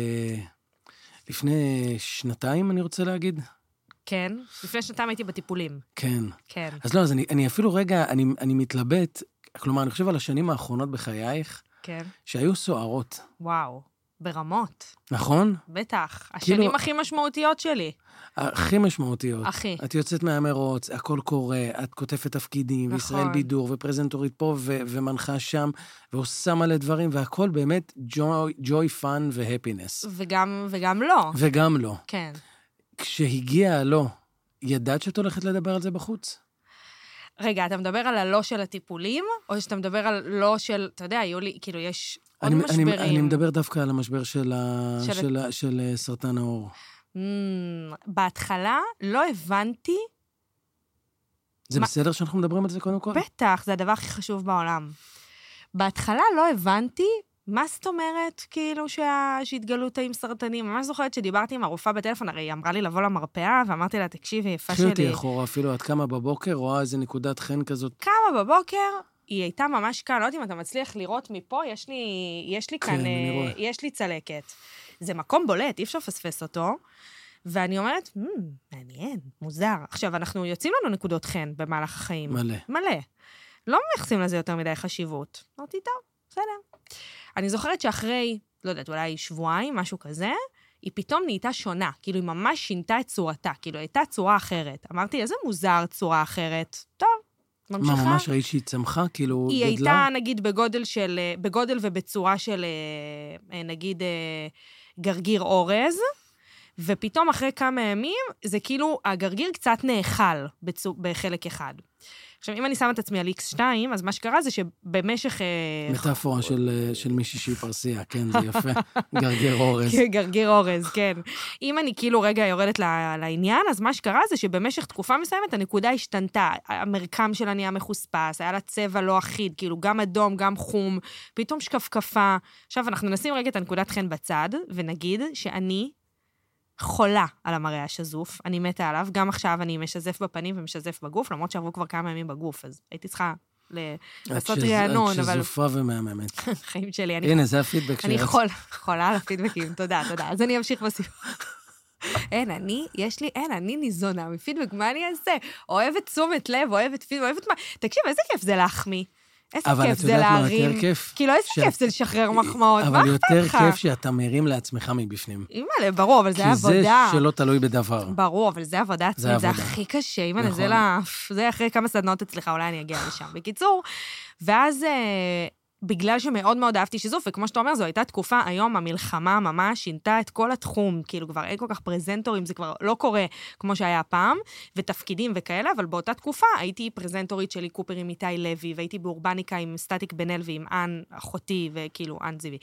לפני 2 אני רוצה להגיד? כן, לפני 2 הייתי בטיפולים. כן. כן. אז לא, אז אני אפילו רגע, אני מתלבט, כלומר, אני חושב על השנים האחרונות בחייך, כן. שהיו סוערות. וואו, ברמות. נכון? בטח. כאילו- השנים הכי משמעותיות שלי. הכי משמעותיות. הכי. את יוצאת מהמרוץ, הכל קורה, את כותפת תפקידים, נכון. וישראל בידור, ופרזנטורית פה, ומנחה שם, ועושה מלא דברים, והכל באמת joy, fun והפינס. וגם לא. וגם לא. כן. כשהגיע הלא, ידעת שאת הולכת לדבר על זה בחוץ? רגע, אתה מדבר על הלא של הטיפולים, או שאתה מדבר על לא של, אתה יודע, היו לי, כאילו, יש עוד משברים. אני מדבר דווקא על המשבר של סרטן העור. בהתחלה לא הבנתי... זה בסדר שאנחנו מדברים על זה קודם כל? בטח, זה הדבר הכי חשוב בעולם. בהתחלה לא הבנתי מה זאת אומרת, כאילו, שהתגלו תאים סרטנים. ממש זוכרת שדיברתי עם הרופאה בטלפון, הרי היא אמרה לי לבוא למרפאה, ואמרתי לה, תקשיבי, יפה שלי. חייתי אחורה, אפילו עד כמה בבוקר, רואה איזה נקודת חן כזאת. כמה בבוקר, היא הייתה ממש כאן, לא יודעת אם אתה מצליח לראות מפה, יש לי כאן, יש לי צלקת. זה מקום בולט, אי אפשר לפספס אותו. ואני אומרת, מעניין, מוזר. עכשיו, אנחנו יוצאים לנו נקודות חן במהלך החיים. מלא. לא מייחסים לזה יותר מדי חשיבות. אמרתי, טוב, בסדר. אני זוכרת שאחרי, לא יודעת, אולי שבועיים, משהו כזה, היא פתאום נהייתה שונה. כאילו, היא ממש שינתה את צורתה. כאילו, הייתה צורה אחרת. אמרתי, איזה מוזר צורה אחרת. טוב, ממשיכה. מה, ממש ראית שהיא צמחה? כאילו, היא גדלה? הייתה, נגיד, בגודל ובצורה של, נגיד, גרגיר אורז, ופתאום אחרי כמה ימים, זה כאילו, הגרגיר קצת נאכל בחלק אחד. עכשיו, אם אני שמה את עצמי על X2, אז מה שקרה זה שבמשך... מטאפורה של מישהי שהיא פרסייה, כן, זה יפה. גרגיר אורז. גרגיר אורז, כן. אם אני כאילו רגע יורדת לעניין, אז מה שקרה זה שבמשך תקופה מסוימת, הנקודה השתנתה. המרקם שלה נהיה מחוספס, היה לה צבע לא אחיד, כאילו גם אדום, גם חום, פתאום שקפקפה. עכשיו, אנחנו נשים רגע את הנקודת חן בצד, ונגיד שאני חולה על המראה השזוף, אני מתה עליו, גם עכשיו אני משזף בפנים ומשזף בגוף, למרות שעברו כבר כמה ימים בגוף, אז הייתי צריכה לעשות רענון, אבל... את שזופה ומהממת. חיים שלי, הנה, זה הפידבק שלי. אני חולה על הפידבקים, תודה. אז אני אמשיך בסיפור. אני ניזונה מפידבק, מה אני אעשה? אוהבת תשומת לב, אוהבת פידבק, אוהבת מה... תקשיב, איזה כיף זה להחמיא. איזה כיף זה להרים. כאילו, איזה כיף זה לשחרר מחמאות. אבל יותר כיף שאתה מרים לעצמך מבפנים. אימא'לה, ברור, אבל זה עבודה. כי זה שלא תלוי בדבר. ברור, אבל זה עבודה עצמית, זה הכי קשה. אימא'לה, זה אחרי כמה סדנות אצלך, אולי אני אגיע לשם. בקיצור, ואז... בגלל שמאוד מאוד אהבתי שזוף, וכמו שאתה אומר, זו הייתה תקופה, היום המלחמה ממש שינתה את כל התחום, כאילו כבר אין כל כך פרזנטורים, זה כבר לא קורה כמו שהיה פעם, ותפקידים וכאלה, אבל באותה תקופה הייתי פרזנטורית שלי קופר עם איתי לוי, והייתי באורבניקה עם סטטיק בן אל ועם אן אחותי, וכאילו אן זיוי.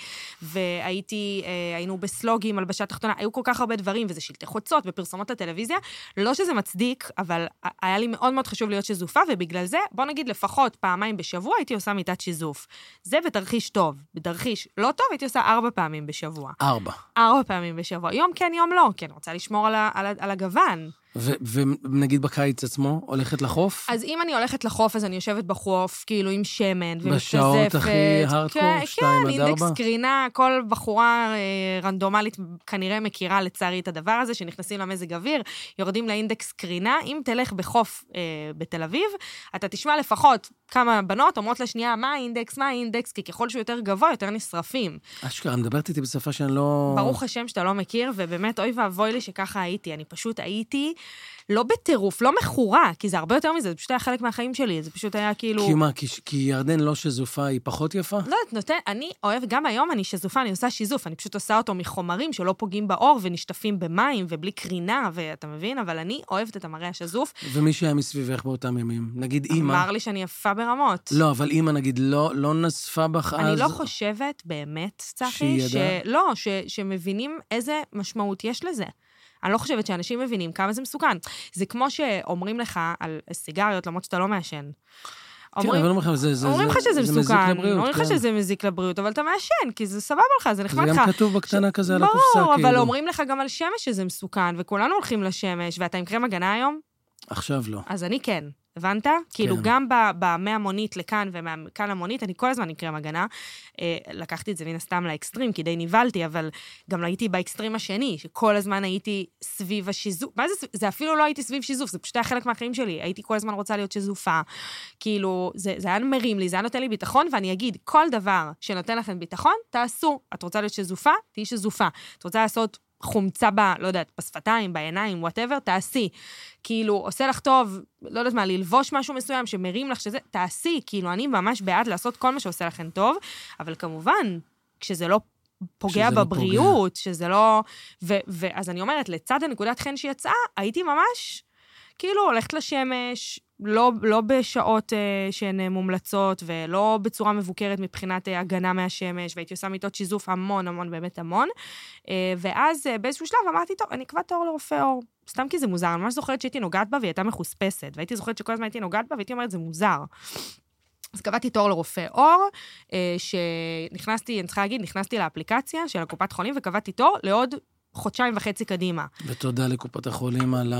היינו בסלוגים, על בשעת תחתונה, היו כל כך הרבה דברים, וזה שלטי חוצות ופרסומות לטלוויזיה, לא שזה מצדיק, אבל היה לי מאוד מאוד חשוב להיות שזופה, ובגלל זה, בוא נגיד לפחות פעמיים בשבוע, הייתי עושה מיטת שזוף. זה בתרחיש טוב. בתרחיש לא טוב, הייתי עושה 4 פעמים בשבוע. 4 פעמים בשבוע. יום כן, יום לא. כן, רוצה לשמור על הגוון. ונגיד בקיץ עצמו, הולכת לחוף? אז אם אני הולכת לחוף, אז אני יושבת בחוף, כאילו עם שמן, ומשתזפת. בשעות הכי הארדקור, 2-4? כן, אינדקס קרינה, כל בחורה רנדומלית כנראה מכירה לצערי את הדבר הזה, שנכנסים למזג אוויר, יורדים לאינדקס קרינה. אם תלך בחוף בתל אביב, אתה תשמע לפחות כמה בנות אומרות לשנייה, מה האינדקס? כי ככל שהוא יותר גבוה, יותר נשרפים. אשכרה, מדברת איתי בשפה שאני לא... ברוך השם שאתה לא מכיר, ובאמת אוי ואבוי לי שככה הייתי. אני פשוט הייתי לא בטירוף, לא מכורה, כי זה הרבה יותר מזה, זה פשוט היה חלק מהחיים שלי, זה פשוט היה כאילו... כי מה, כי ירדן לא שזופה, היא פחות יפה? לא, אני אוהב, גם היום אני שזופה, אני עושה שיזוף, אני פשוט עושה אותו מחומרים שלא פוגעים באור ונשטפים במים ובלי קרינה, ואתה מבין, אבל אני אוהבת את המראה השזוף. ומי שהיה מסביבך באותם ימים? נגיד אימא. אמר לי שאני יפה ברמות. לא, אבל אימא נגיד לא נספה בך אז... אני לא חושבת באמת, צחי, שמבינים איזה משמעות יש לזה. אני לא חושבת שאנשים מבינים כמה זה מסוכן. זה כמו שאומרים לך על סיגריות, למרות שאתה לא מעשן. כן, אבל אומרים לך שזה מסוכן, אומרים לך שזה מזיק לבריאות, אבל אתה מעשן, כי זה סבבה לך, זה נחמד לך. זה גם כתוב בקטנה כזה על הקופסה, כאילו. ברור, אבל אומרים לך גם על שמש שזה מסוכן, וכולנו הולכים לשמש, ואתה עם קרם הגנה היום? עכשיו לא. אז אני כן. הבנת? כאילו, גם מהמונית לכאן ומכאן למונית, אני כל הזמן עם קרם הגנה. לקחתי את זה מן הסתם לאקסטרים, כי די ניבלתי, אבל גם הייתי באקסטרים השני, שכל הזמן הייתי סביב השיזוף. מה זה? זה אפילו לא הייתי סביב שיזוף, זה פשוט היה חלק מהחיים שלי. הייתי כל הזמן רוצה להיות שיזופה. כאילו, זה היה מרים לי, זה היה נותן לי ביטחון, ואני אגיד, כל דבר שנותן לכם ביטחון, תעשו. את רוצה להיות שיזופה? תהי שיזופה. את רוצה לעשות חומצה לא יודעת, בשפתיים, בעיניים, whatever, תעשי. כאילו, עושה לך טוב, לא יודעת מה, ללבוש משהו מסוים שמרים לך שזה, תעשי. כאילו, אני ממש בעד לעשות כל מה שעושה לכם טוב, אבל כמובן, כשזה לא פוגע בבריאות, שזה לא... אז אני אומרת, לצד הנקודת חן שיצאה, הייתי ממש, כאילו, הולכת לשמש, לא בשעות שהן מומלצות, ולא בצורה מבוקרת מבחינת הגנה מהשמש, והייתי עושה מיטות שיזוף המון, באמת המון. ואז באיזשהו שלב אמרתי, טוב, אני אקבע תור לרופא עור. סתם כי זה מוזר, אני ממש זוכרת שהייתי נוגעת בה, והיא הייתה מחוספסת, והייתי זוכרת שכל הזמן הייתי נוגעת בה, והייתי אומרת, זה מוזר. אז קבעתי תור לרופא עור, שנכנסתי, אני צריכה להגיד, נכנסתי לאפליקציה של הקופת חולים, וקבעתי תור לעוד 1.5 חודשים קדימה. ותודה לקופת החולים על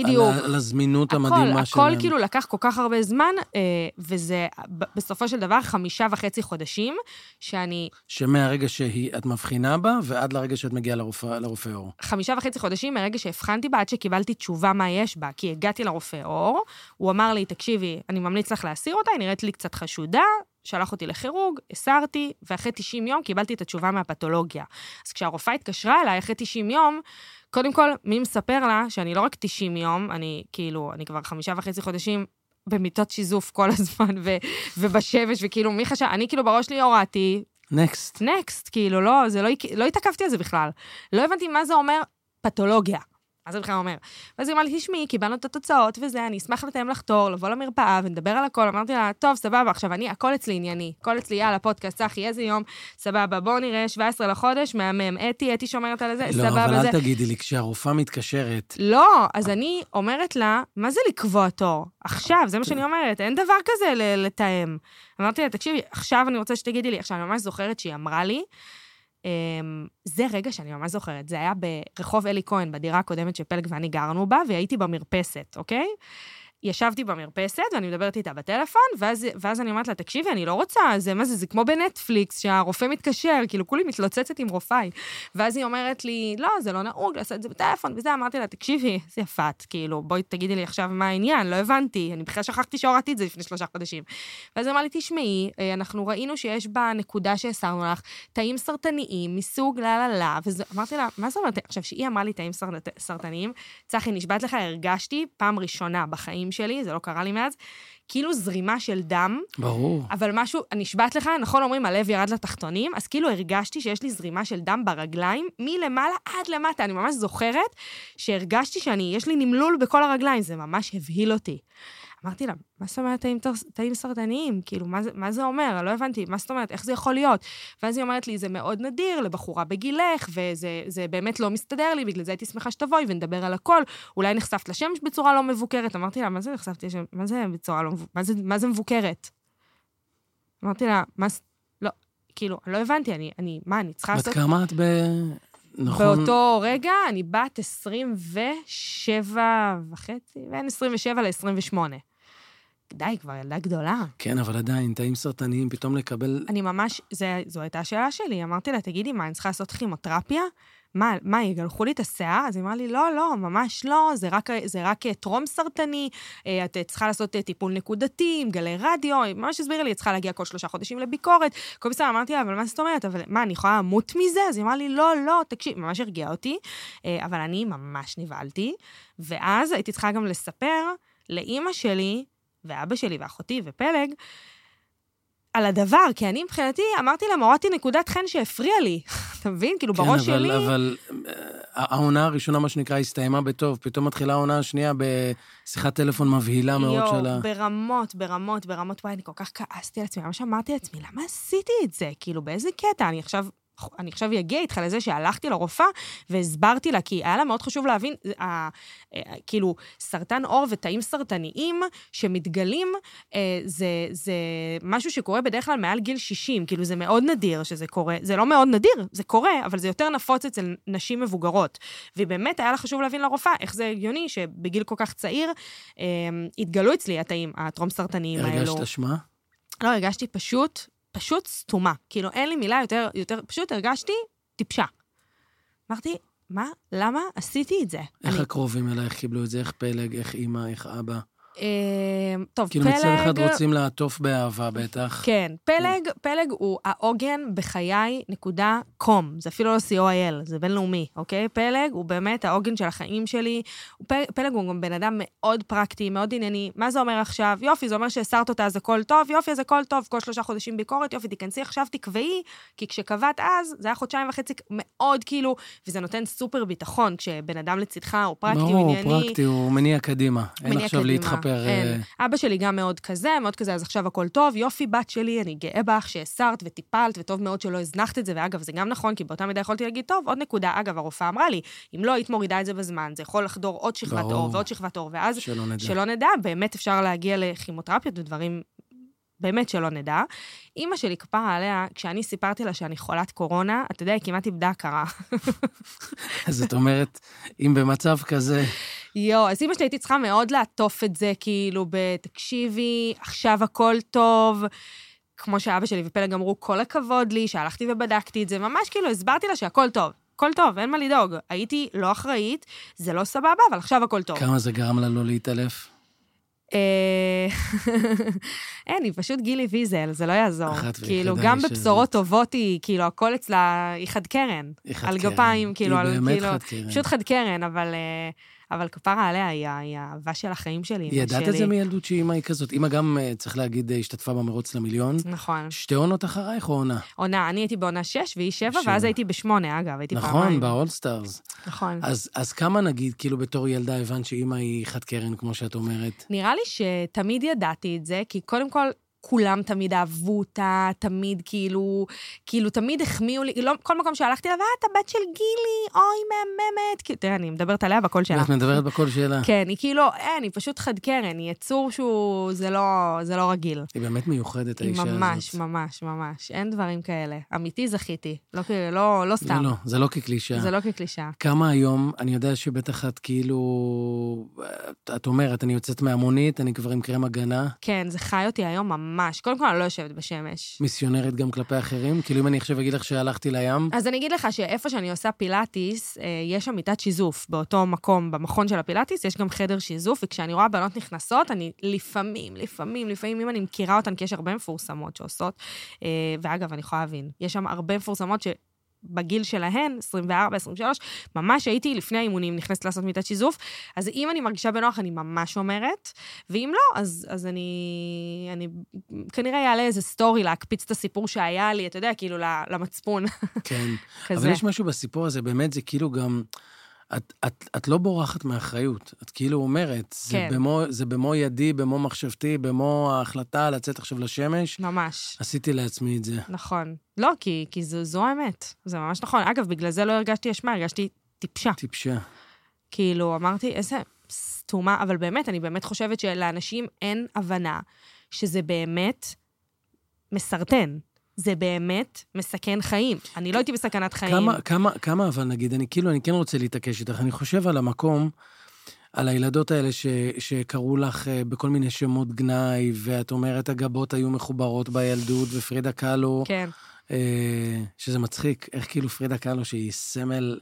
הזמינות המדהימה שלהם. הכל כאילו לקח כל כך הרבה זמן, וזה בסופו של דבר 5.5 חודשים, שאני... שמהרגע שאת מבחינה בה, ועד לרגע שאת מגיעה לרופא עור. 5.5 חודשים מהרגע שהבחנתי בה, עד שקיבלתי תשובה מה יש בה, כי הגעתי לרופא עור, הוא אמר לי, תקשיבי, אני ממליץ לך להסיר אותה, היא נראית לי קצת חשודה, שלח אותי לכירורג, הסרתי, ואחרי 90 יום קיבלתי את התשובה מהפתולוגיה. אז כשהרופאה התקשרה אליי, אחרי 90 יום, קודם כל, מי מספר לה שאני לא רק 90 יום, אני כבר 5.5 חודשים במיטות שיזוף כל הזמן, ובשבש, וכאילו, מי חשב, אני כאילו בראש לי הורדתי, נקסט, כאילו, לא התעכבתי על זה בכלל. לא הבנתי מה זה אומר פתולוגיה. אז זה בכלל אומר. ואז היא אמרה לי, תשמעי, קיבלנו את התוצאות וזה, אני אשמח לתאם לך תור, לבוא למרפאה ונדבר על הכל. אמרתי לה, טוב, סבבה, עכשיו הכל אצלי ענייני. הכל אצלי, יאללה, פודקאסט, צחי, איזה יום, סבבה, בוא נראה, 17 לחודש, מהמם, אתי שומרת על זה, סבבה. לא, אבל אל תגידי לי, כשהרופאה מתקשרת... לא, אז אני אומרת לה, מה זה לקבוע תור? עכשיו, זה מה שאני אומרת, אין דבר כזה לתאם. אמרתי לה, תקשיבי, עכשיו אני רוצה שתגידי לי, עכשיו אני ממש זוכרת שהיא אמרה לי, זה רגע שאני ממש זוכרת, זה היה ברחוב אלי כהן, בדירה הקודמת שפלג ואני גרנו בה, והייתי במרפסת, אוקיי? ישבתי במרפסת, ואני מדברת איתה בטלפון, ואז אני אומרת לה, תקשיבי, אני לא רוצה, זה כמו בנטפליקס, שהרופא מתקשר, כאילו כולי מתלוצצת עם רופאי. ואז היא אומרת לי, לא, זה לא נהוג, לעשות את זה בטלפון, וזה, אמרתי לה, תקשיבי, זה יפת, כאילו, בואי תגידי לי עכשיו מה העניין, לא הבנתי, אני בכלל שכחתי שהורדתי את זה לפני 3 חודשים. ואז אמרה לי, תשמעי, אנחנו ראינו שיש בנקודה שהסרנו לך, תאים סרטניים, מסוג וזה, אמרתי לה, מה זה אומרת? עכשיו, שהיא אמרה לי תאים סרטניים, צחי, נשבעת לך, הרגשתי פעם ראשונה בחיים שלי, זה לא קרה לי מאז, כאילו זרימה של דם. ברור. אבל משהו, נשבעת לך, נכון אומרים, הלב ירד לתחתונים, אז כאילו הרגשתי שיש לי זרימה של דם ברגליים, מלמעלה עד למטה. אני ממש זוכרת שהרגשתי יש לי נמלול בכל הרגליים, זה ממש הבהיל אותי. אמרתי לה, מה זאת אומרת תאים סרטניים? כאילו, מה זה אומר? לא הבנתי, מה זאת אומרת? איך זה יכול להיות? ואז היא אומרת לי, זה מאוד נדיר לבחורה בגילך, וזה באמת לא מסתדר לי, בגלל זה הייתי שמחה שתבואי ונדבר על הכל. אולי נחשפת לשמש בצורה לא מבוקרת. אמרתי לה, מה זה נחשפתי לשמש? מה זה בצורה לא מבוקרת? מה זה מבוקרת? אמרתי לה, לא, כאילו, אני לא הבנתי, אני צריכה לעשות... בת כמה את נכון. באותו רגע, אני בת 27 וחצי, בין 27 ל-28. די, כבר ילדה גדולה. כן, אבל עדיין, תאים סרטניים, פתאום לקבל... אני ממש, זו הייתה השאלה שלי. אמרתי לה, תגידי, מה, אני צריכה לעשות כימותרפיה? מה, יגלחו לי את השיער? אז היא אמרה לי, לא, ממש לא, זה רק טרום סרטני, את צריכה לעשות טיפול נקודתי, עם גלי רדיו, ממש הסבירה לי, את צריכה להגיע כל 3 חודשים לביקורת. כל בסדר, אמרתי לה, אבל מה זאת אומרת? אבל מה, אני יכולה למות מזה? אז היא אמרה לי, לא, תקשיב, ממש הרגיעה אותי, אבל אני ממש נבהלתי, ואז הייתי צריכה גם לספר לאמא שלי, ואבא שלי ואחותי ופלג, על הדבר, כי אני מבחינתי אמרתי לה, מורדתי נקודת חן שהפריע לי. אתה מבין? כאילו בראש שלי... כן, אבל העונה הראשונה, מה שנקרא, הסתיימה בטוב. פתאום מתחילה העונה השנייה בשיחת טלפון מבהילה מאוד שלה. ברמות. וואי, אני כל כך כעסתי על עצמי. ממש אמרתי לעצמי, למה עשיתי את זה? כאילו, באיזה קטע? אני עכשיו אני עכשיו אגיע איתך לזה שהלכתי לרופאה והסברתי לה, כי היה לה מאוד חשוב להבין, כאילו, סרטן עור ותאים סרטניים שמתגלים, זה משהו שקורה בדרך כלל מעל גיל 60, כאילו זה מאוד נדיר שזה קורה, זה לא מאוד נדיר, זה קורה, אבל זה יותר נפוץ אצל נשים מבוגרות. ובאמת היה לה חשוב להבין לרופאה, איך זה הגיוני שבגיל כל כך צעיר, התגלו אצלי התאים, הטרום סרטניים האלו. הרגשת אשמה? לא, הרגשתי פשוט סתומה. כאילו, אין לי מילה יותר, פשוט הרגשתי טיפשה. אמרתי, מה? למה עשיתי את זה? איך הקרובים אלייך קיבלו את זה? איך פלג, איך אמא, איך אבא? טוב, כאילו פלג... מצד אחד רוצים לעטוף באהבה בטח. כן, פלג הוא העוגן בחיי.com, זה אפילו לא co.il, זה בינלאומי, אוקיי? פלג הוא באמת העוגן של החיים שלי, פלג הוא גם בן אדם מאוד פרקטי, מאוד ענייני. מה זה אומר עכשיו? יופי, זה אומר שהסרת אותה, אז הכל טוב, יופי, אז הכל טוב, כל 3 חודשים ביקורת, יופי, תיכנסי עכשיו, תקבעי, כי כשקבעת אז, זה היה 2.5 חודשים מאוד כאילו, וזה נותן סופר ביטחון, כשבן אדם לצדך הוא פרקטי, הוא ענייני. הוא פרקטי, הוא מניע קדימה. אין עכשיו להתחפר. אבא שלי גם מאוד כזה, אז עכשיו הכל טוב, יופי בת שלי, אני גאה בך שהסרת וטיפלת, וטוב מאוד שלא הזנחת את זה, ואגב, זה גם נכון, כי באותה מידה יכולתי להגיד, טוב, עוד נקודה, אגב, הרופאה אמרה לי, אם לא היית מורידה את זה בזמן, זה יכול לחדור עוד שכבת אור ועוד שכבת אור, ואז שלא נדע, באמת אפשר להגיע לכימותרפיות ודברים, באמת שלא נדע. אמא שלי כפרה עליה, כשאני סיפרתי לה שאני חולת קורונה, אתה יודע, היא כמעט איבדה הכרה. אז זאת אומרת, אם במצב כזה... אז אמא שלי הייתי צריכה מאוד לעטוף את זה, כאילו, בתקשיבי, עכשיו הכל טוב, כמו שאבא שלי ופלג אמרו, כל הכבוד לי, שהלכתי ובדקתי את זה, ממש כאילו, הסברתי לה שהכל טוב. הכל טוב, אין מה לדאוג. הייתי לא אחראית, זה לא סבבה, אבל עכשיו הכל טוב. כמה זה גרם לה לא להתעלף? אין, היא פשוט גילי ויזל, זה לא יעזור. כאילו, גם בבשורות טובות היא, כאילו, הכל אצלה, היא חד קרן. על גפיים, כאילו, היא באמת חד קרן. פשוט חד קרן, אבל כפרה עליה היא האהבה של החיים שלי. ידעת את זה מילדות שאמא היא כזאת? אמא גם, צריך להגיד, השתתפה במרוץ למיליון. נכון. 2 עונות אחרייך או עונה? עונה, אני הייתי בעונה 6 והיא 7, ואז הייתי ב8, אגב, הייתי פעמיים. נכון, באולסטארס. נכון. אז כמה נגיד, כאילו בתור ילדה הבנת שאמא היא חד קרן, כמו שאת אומרת? נראה לי שתמיד ידעתי את זה, כי קודם כל, כולם תמיד אהבו אותה, תמיד כאילו תמיד החמיאו לי, לא, כל מקום שהלכתי לה, את הבת של גילי, אוי, מהממת, כאילו, תראה, אני מדברת עליה בקול שלה. את מדברת בקול שלה. כן, היא כאילו, היא פשוט חד קרן, היא יצור שהוא, זה לא רגיל. היא באמת מיוחדת, האישה הזאת. ממש, ממש, ממש, אין דברים כאלה. אמיתי זכיתי, לא סתם. לא, זה לא כקלישה. זה לא כקלישה. כמה היום, אני יודע שבטח את כאילו, את אומרת, אני יוצאת מהמונית, אני כבר עם קרם הגנה. כן, זה חי אותי היום ממש. קודם כל, אני לא יושבת בשמש. מיסיונרית גם כלפי אחרים? כאילו אם אני עכשיו אגיד לך שהלכתי לים? אז אני אגיד לך שאיפה שאני עושה פילאטיס, יש שם מיטת שיזוף. באותו מקום, במכון של הפילאטיס, יש גם חדר שיזוף, וכשאני רואה בנות נכנסות, אני לפעמים, אם אני מכירה אותן, כי יש הרבה מפורסמות שעושות, ואגב, אני יכולה להבין, יש שם הרבה מפורסמות בגיל שלהן, 24, 23, ממש הייתי לפני האימונים נכנסת לעשות מיטת שיזוף, אז אם אני מרגישה בנוח, אני ממש אומרת, ואם לא, אז אני כנראה יעלה איזה סטורי להקפיץ את הסיפור שהיה לי, אתה יודע, כאילו למצפון. כן, אבל יש משהו בסיפור הזה, באמת זה כאילו גם, את לא בורחת מאחריות, את כאילו אומרת, זה במו ידי, במו מחשבתי, במו ההחלטה לצאת עכשיו לשמש. ממש. עשיתי לעצמי את זה. נכון. לא, כי זו האמת. זה ממש נכון. אגב, בגלל זה לא הרגשתי אשמה, הרגשתי טיפשה. טיפשה. כאילו, אמרתי, איזה סתומה, אבל באמת, אני באמת חושבת שלאנשים אין הבנה שזה באמת מסרטן. זה באמת מסכן חיים. אני לא הייתי בסכנת חיים. כמה אבל נגיד, אני כן רוצה להתעקש איתך, אני חושב על המקום, על הילדות האלה שקראו לך בכל מיני שמות גנאי, ואת אומרת, הגבות היו מחוברות בילדות, ופרידה קלו, כן. שזה מצחיק, איך כאילו פרידה קלו, שהיא סמל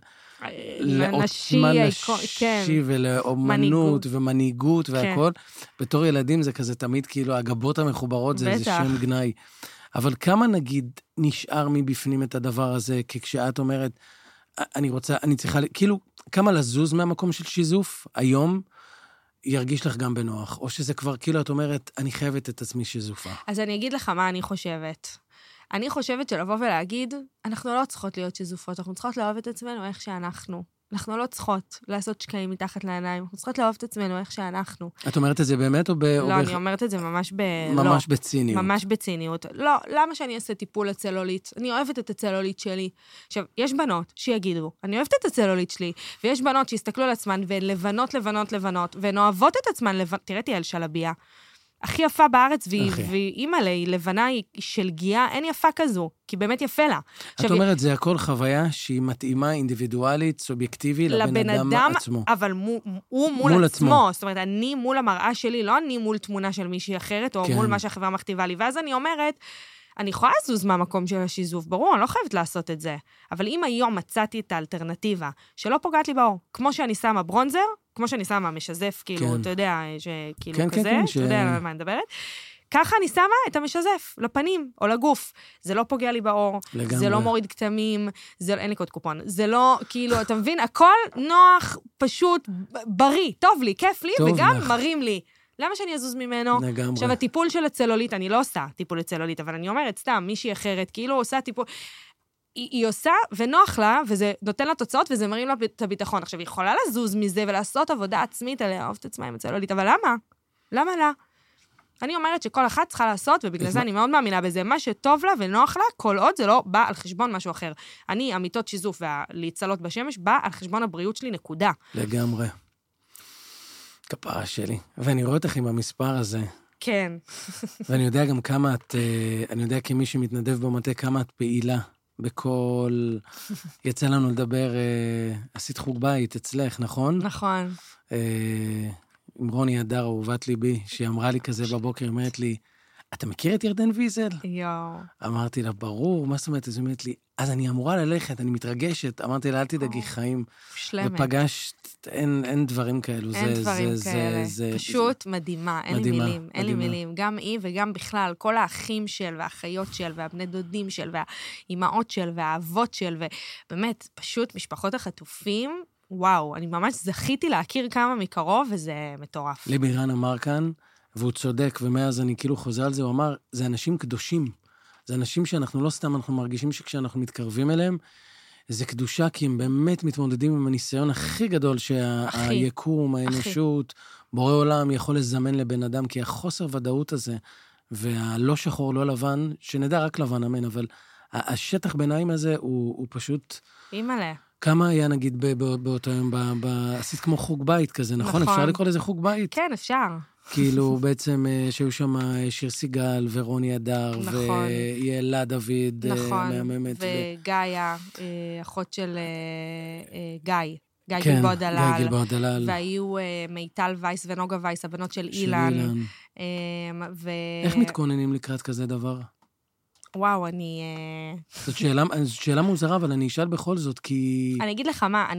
לעוצמה נשי ולאומנות ומנהיגות והכל, בתור ילדים זה כזה תמיד כאילו, הגבות המחוברות זה איזה שם גנאי. אבל כמה נגיד נשאר מבפנים את הדבר הזה, כי כשאת אומרת, אני צריכה, כאילו, כמה לזוז מהמקום של שיזוף, היום, ירגיש לך גם בנוח, או שזה כבר כאילו, את אומרת, אני חייבת את עצמי שיזופה. אז אני אגיד לך מה אני חושבת. אני חושבת שלבוא ולהגיד, אנחנו לא צריכות להיות שיזופות, אנחנו צריכות לאהוב את עצמנו איך שאנחנו. אנחנו לא צריכות לעשות שקעים מתחת לעיניים, אנחנו צריכות לאהוב את עצמנו איך שאנחנו. את אומרת את זה באמת או לא, אני אומרת את זה ממש ממש בציניות. ממש בציניות. לא, למה שאני אעשה טיפול לצלולית? אני אוהבת את הצלולית שלי. עכשיו, יש בנות שיגידו, אני אוהבת את הצלולית שלי, ויש בנות שיסתכלו על עצמן, והן לבנות, והן אוהבות את עצמן, תראה תהיה על שלביה. הכי יפה בארץ, והיא אימא לה, היא לבנה, היא של גיאה, אין יפה כזו, כי באמת יפה לה. את אומרת, זה הכל חוויה שהיא מתאימה אינדיבידואלית, סובייקטיבי, לבן אדם עצמו. אבל הוא מול עצמו. זאת אומרת, אני מול המראה שלי, לא אני מול תמונה של מישהי אחרת, או מול מה שהחברה מכתיבה לי. ואז אני אומרת, אני יכולה לזוז מהמקום של השיזוף, ברור, אני לא חייבת לעשות את זה. אבל אם היום מצאתי את האלטרנטיבה, שלא פוגעת לי באור, כמו שאני שמה ברונזר, כמו שאני שמה משזף, כאילו, אתה יודע, כאילו כזה, אתה יודע על מה אני מדברת, ככה אני שמה את המשזף לפנים או לגוף. זה לא פוגע לי באור, זה לא מוריד כתמים, אין לי קוד קופון, זה לא, כאילו, אתה מבין, הכל נוח, פשוט, בריא, טוב לי, כיף לי, וגם מרים לי. למה שאני אזוז ממנו? לגמרי. עכשיו, הטיפול של הצלולית, אני לא עושה טיפול לצלולית, אבל אני אומרת, סתם, מישהי אחרת, כאילו עושה טיפול, היא עושה ונוח לה, וזה נותן לה תוצאות, וזה מרים לה את הביטחון. עכשיו, היא יכולה לזוז מזה ולעשות עבודה עצמית עליה, אהוב את עצמה עם הצלולית, אבל למה? למה לה? אני אומרת שכל אחת צריכה לעשות, ובגלל זה אני מאוד מאמינה בזה, מה שטוב לה ונוח לה, כל עוד זה לא בא על חשבון משהו אחר. אני, אמיתות שיזוף ולהצלות בשמש, בא על חשבון הבריאות שלי, נקודה. לגמרי. כפרה שלי. ואני רואה אותך עם המספר הזה. כן. ואני יודע גם כמה את, אני יודע כמי שמתנדב במטה, כמה את פעילה בכל... יצא לנו לדבר, עשית חוג בית אצלך, נכון? נכון. עם רוני הדר, אהובת ליבי, שהיא אמרה לי כזה בבוקר, היא אומרת לי, אתה מכיר את ירדן ויזל? יואו. אמרתי לה, ברור, מה זאת אומרת? אז היא אומרת לי, אז אני אמורה ללכת, אני מתרגשת. אמרתי לה, אל תדאגי חיים. שלמת. ופגשת, אין דברים כאלו. אין דברים כאלה. פשוט מדהימה, אין לי מילים. אין לי מילים. גם היא וגם בכלל, כל האחים של, והאחיות של, והבני דודים של, והאימהות של, והאבות של, ובאמת, פשוט משפחות החטופים, וואו, אני ממש זכיתי להכיר כמה מקרוב, וזה מטורף. ליבי רן אמר כאן, והוא צודק, ומאז אני כאילו חוזר על זה, הוא אמר, זה אנשים קדושים. זה אנשים שאנחנו לא סתם, אנחנו מרגישים שכשאנחנו מתקרבים אליהם, זה קדושה, כי הם באמת מתמודדים עם הניסיון הכי גדול שהיקום, האנושות, בורא עולם יכול לזמן לבן אדם, כי החוסר ודאות הזה, והלא שחור, לא לבן, שנדע רק לבן, אמן, אבל השטח ביניים הזה הוא פשוט... אימא'לה. כמה היה, נגיד, באותו יום, עשית כמו חוג בית כזה, נכון? אפשר לקרוא לזה חוג בית? כן, אפשר. כאילו, בעצם, שהיו שם שיר סיגל, ורוני הדר, ויאלה דוד, מהממת. וגאיה, אחות של גיא גלבוע דלל. גיא גלבוע דלל. והיו מיטל וייס ונוגה וייס, הבנות של אילן. איך מתכוננים לקראת כזה דבר? וואו, אני... זאת שאלה מוזרה, אבל אני אשאל בכל זאת, כי... אני אגיד לך מה,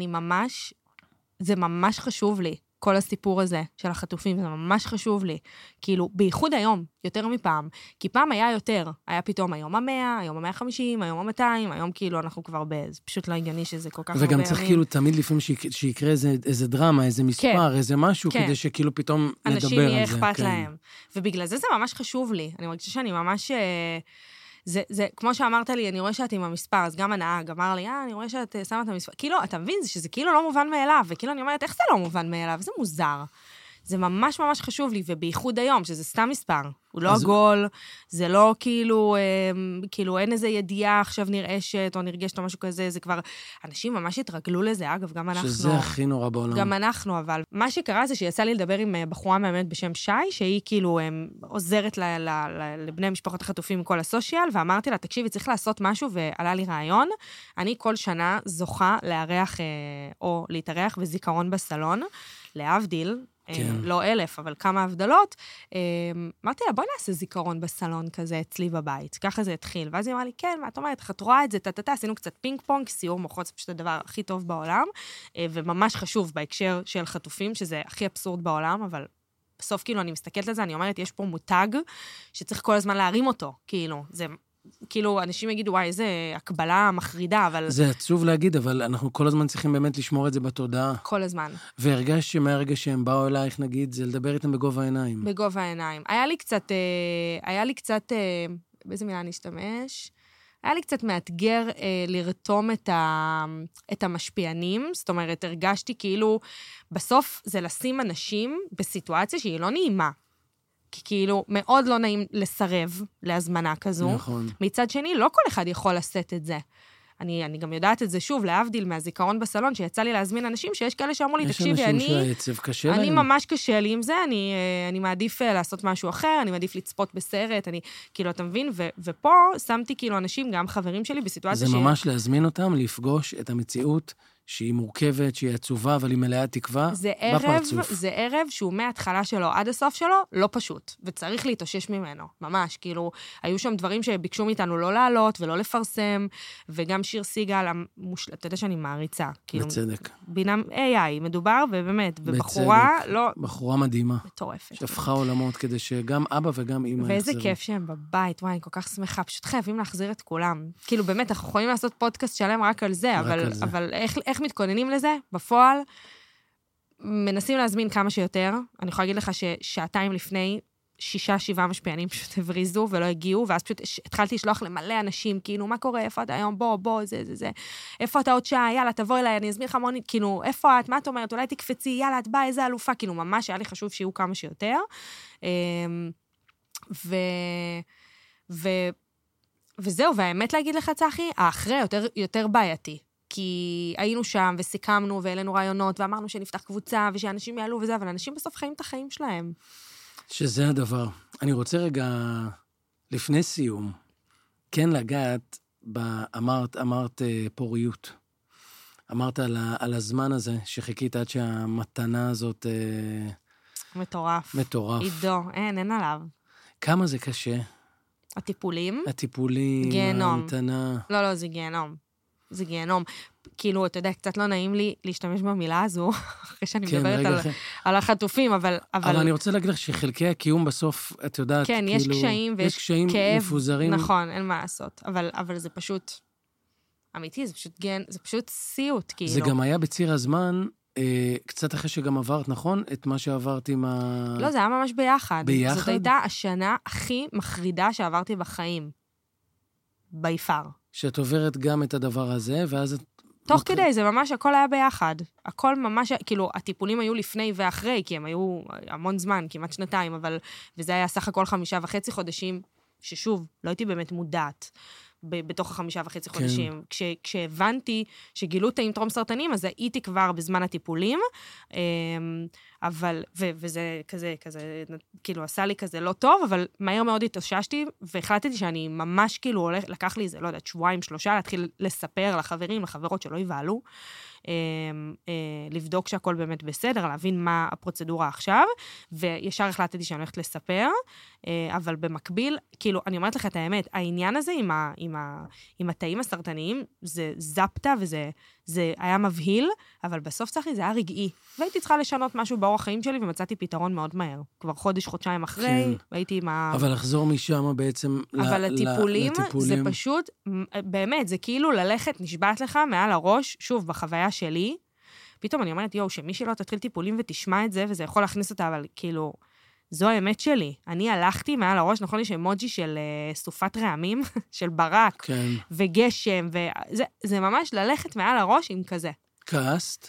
זה ממש חשוב לי, כל הסיפור הזה של החטופים, זה ממש חשוב לי. כאילו, בייחוד היום, יותר מפעם, כי פעם היה יותר, היה פתאום היום 100, היום 150, היום 200, היום כאילו אנחנו כבר זה פשוט לא הגיוני שזה כל כך הרבה ימים. וגם צריך כאילו תמיד לפעמים שיקרה איזה דרמה, איזה מספר, איזה משהו, כדי שכאילו פתאום נדבר על זה. אנשים יהיה אכפת להם. ובגלל זה ממש חשוב לי. אני מרגישה שאני ממש... זה, כמו שאמרת לי, אני רואה שאת עם המספר, אז גם הנהג אמר לי, אני רואה שאת שמה את המספר. כאילו, אתה מבין, שזה כאילו לא מובן מאליו, וכאילו אני אומרת, איך זה לא מובן מאליו? זה מוזר. זה ממש ממש חשוב לי, ובייחוד היום, שזה סתם מספר. הוא לא עגול, זה לא כאילו אין איזה ידיעה עכשיו נרעשת, או נרגשת או משהו כזה, זה כבר, אנשים ממש התרגלו לזה, אגב, גם אנחנו. שזה הכי נורא בעולם. גם אנחנו, אבל מה שקרה זה שיצא לי לדבר עם בחורה מהממת בשם שי, שהיא כאילו עוזרת לבני משפחות החטופים מכל הסושיאל, ואמרתי לה, תקשיבי, צריך לעשות משהו, ועלה לי רעיון. אני כל שנה זוכה לארח, או להתארח בזיכרון בסלון, להבדיל, כן. לא 1,000, אבל כמה הבדלות. אמרתי לה, בואי נעשה זיכרון בסלון כזה אצלי בבית. ככה זה התחיל. ואז היא אמרה לי, כן, מה את אומרת? את רואה את זה, עשינו קצת פינג פונג, סיור מוחות, זה פשוט הדבר הכי טוב בעולם, וממש חשוב בהקשר של חטופים, שזה הכי אבסורד בעולם, אבל בסוף כאילו אני מסתכלת על זה, אני אומרת, יש פה מותג שצריך כל הזמן להרים אותו. כאילו, זה... כאילו, אנשים יגידו, וואי, איזה הקבלה מחרידה, אבל... זה עצוב להגיד, אבל אנחנו כל הזמן צריכים באמת לשמור את זה בתודעה. כל הזמן. והרגש שמהרגע שהם באו אלייך, נגיד, זה לדבר איתם בגובה העיניים. בגובה העיניים. היה לי קצת, באיזה מילה אני אשתמש? היה לי קצת מאתגר לרתום את המשפיענים, זאת אומרת, הרגשתי כאילו, בסוף זה לשים אנשים בסיטואציה שהיא לא נעימה. כי כאילו, מאוד לא נעים לסרב להזמנה כזו. נכון. מצד שני, לא כל אחד יכול לשאת את זה. אני גם יודעת את זה שוב, להבדיל מהזיכרון בסלון, שיצא לי להזמין אנשים, שיש כאלה שאמרו לי, תקשיבי, יש אנשים שהעצב קשה להם. אני ממש קשה לי עם זה, אני מעדיף לעשות משהו אחר, אני מעדיף לצפות בסרט, כאילו, אתה מבין? ופה שמתי כאילו אנשים, גם חברים שלי, בסיטואציה זה ממש להזמין אותם, לפגוש את המציאות שהיא מורכבת, שהיא עצובה, אבל היא מלאה תקווה בפרצוף. זה ערב שהוא מההתחלה שלו עד הסוף שלו, לא פשוט, וצריך להתאושש ממנו, ממש, כאילו, היו שם דברים שביקשו מאיתנו לא לעלות ולא לפרסם, וגם שיר סיגל, אתה יודע שאני מעריצה. כאילו, בצדק. בינה AI, מדובר, ובאמת, ובחורה לא... בחורה מדהימה. מטורפת. שהפכה עולמות כדי שגם אבא וגם אמא יחזרו. ואיזה כיף שהם בבית, וואי, אני כל כך שמחה, פשוט חייבים להחזיר את כולם. כאילו, באמת, אנחנו יכולים לעשות פודקאסט שלם רק על זה, אבל איך מתכוננים לזה? בפועל, מנסים להזמין כמה שיותר. אני יכולה להגיד לך ששעתיים לפני, 6-7 משפיענים פשוט הבריזו ולא הגיעו, ואז פשוט התחלתי לשלוח למלא אנשים, כאילו, מה קורה? איפה אתה היום? בוא, זה. איפה אתה עוד שעה? יאללה, תבוא אליי, אני אזמין לך מונית, כאילו, איפה את? מה את אומרת? אולי תקפצי, יאללה, את באה, איזה אלופה, כאילו, ממש היה לי חשוב שיהיו כמה שיותר. וזהו, והאמת להגיד לך, צחי, האחרי יותר בעייתי. כי היינו שם וסיכמנו והעלינו רעיונות, ואמרנו שנפתח קבוצה ושאנשים יעלו וזה, אבל אנשים בסוף חיים את החיים שלהם. שזה הדבר. אני רוצה רגע, לפני סיום, כן לגעת, אמרת פוריות. אמרת על הזמן הזה, שחיכית עד שהמתנה הזאת... מטורף. מטורף. אין עליו. כמה זה קשה? הטיפולים, גיהנום. ההמתנה. לא, זה גיהנום. זה גיהנום. כאילו, אתה יודע, קצת לא נעים לי להשתמש במילה הזו, אחרי שאני מדברת על החטופים, אבל... אבל אני רוצה להגיד לך שחלקי הקיום בסוף, את יודעת, כן, כאילו... יש קשיים ויש קשיים מפוזרים. נכון, אין מה לעשות. אבל זה פשוט... אמיתי, זה פשוט סיוט, כאילו. זה גם היה בציר הזמן, קצת אחרי שגם עברת, נכון? את מה שעברת עם ה... לא, זה היה ממש ביחד. ביחד? זאת הייתה השנה הכי מחרידה שעברתי בחיים. ביפר. שאת עוברת גם את הדבר הזה, ואז את... תוך כדי, זה ממש, הכל היה ביחד. הכל ממש, כאילו, הטיפולים היו לפני ואחרי, כי הם היו המון זמן, כמעט 2, אבל... וזה היה סך הכל 5.5 חודשים, ששוב, לא הייתי באמת מודעת. בתוך 5.5 חודשים. כשהבנתי שגילו תאים טרום סרטנים, אז הייתי כבר בזמן הטיפולים, אבל, וזה כזה, כאילו, עשה לי כזה לא טוב, אבל מהר מאוד התאוששתי, והחלטתי שאני ממש כאילו לקח לי איזה, לא יודעת, 2-3 להתחיל לספר לחברים, לחברות שלא יבעלו, לבדוק שהכל באמת בסדר, להבין מה הפרוצדורה עכשיו, וישר החלטתי שאני הולכת לספר, אבל במקביל, כאילו, אני אומרת לך את האמת, העניין הזה עם התאים הסרטניים, זה זפתה וזה היה מבהיל, אבל בסוף צחי זה היה רגעי, והייתי צריכה לשנות משהו באורח חיים שלי, ומצאתי פתרון מאוד מהר. כבר חודש-חודשיים אחרי, כן. והייתי עם אבל לחזור משם בעצם אבל הטיפולים, זה פשוט, באמת, זה כאילו ללכת, נשבעת לך מעל הראש, שוב, בחוויה שלי, פתאום אני אומרת, שמי שלא תתחיל טיפולים ותשמע את זה, וזה יכול להכניס אותה, אבל כאילו, זו האמת שלי. אני הלכתי מעל הראש, נכון לי שאמוג'י של סופת רעמים, של ברק, כן. וגשם, זה ממש ללכת מעל הראש עם כזה. כעסת?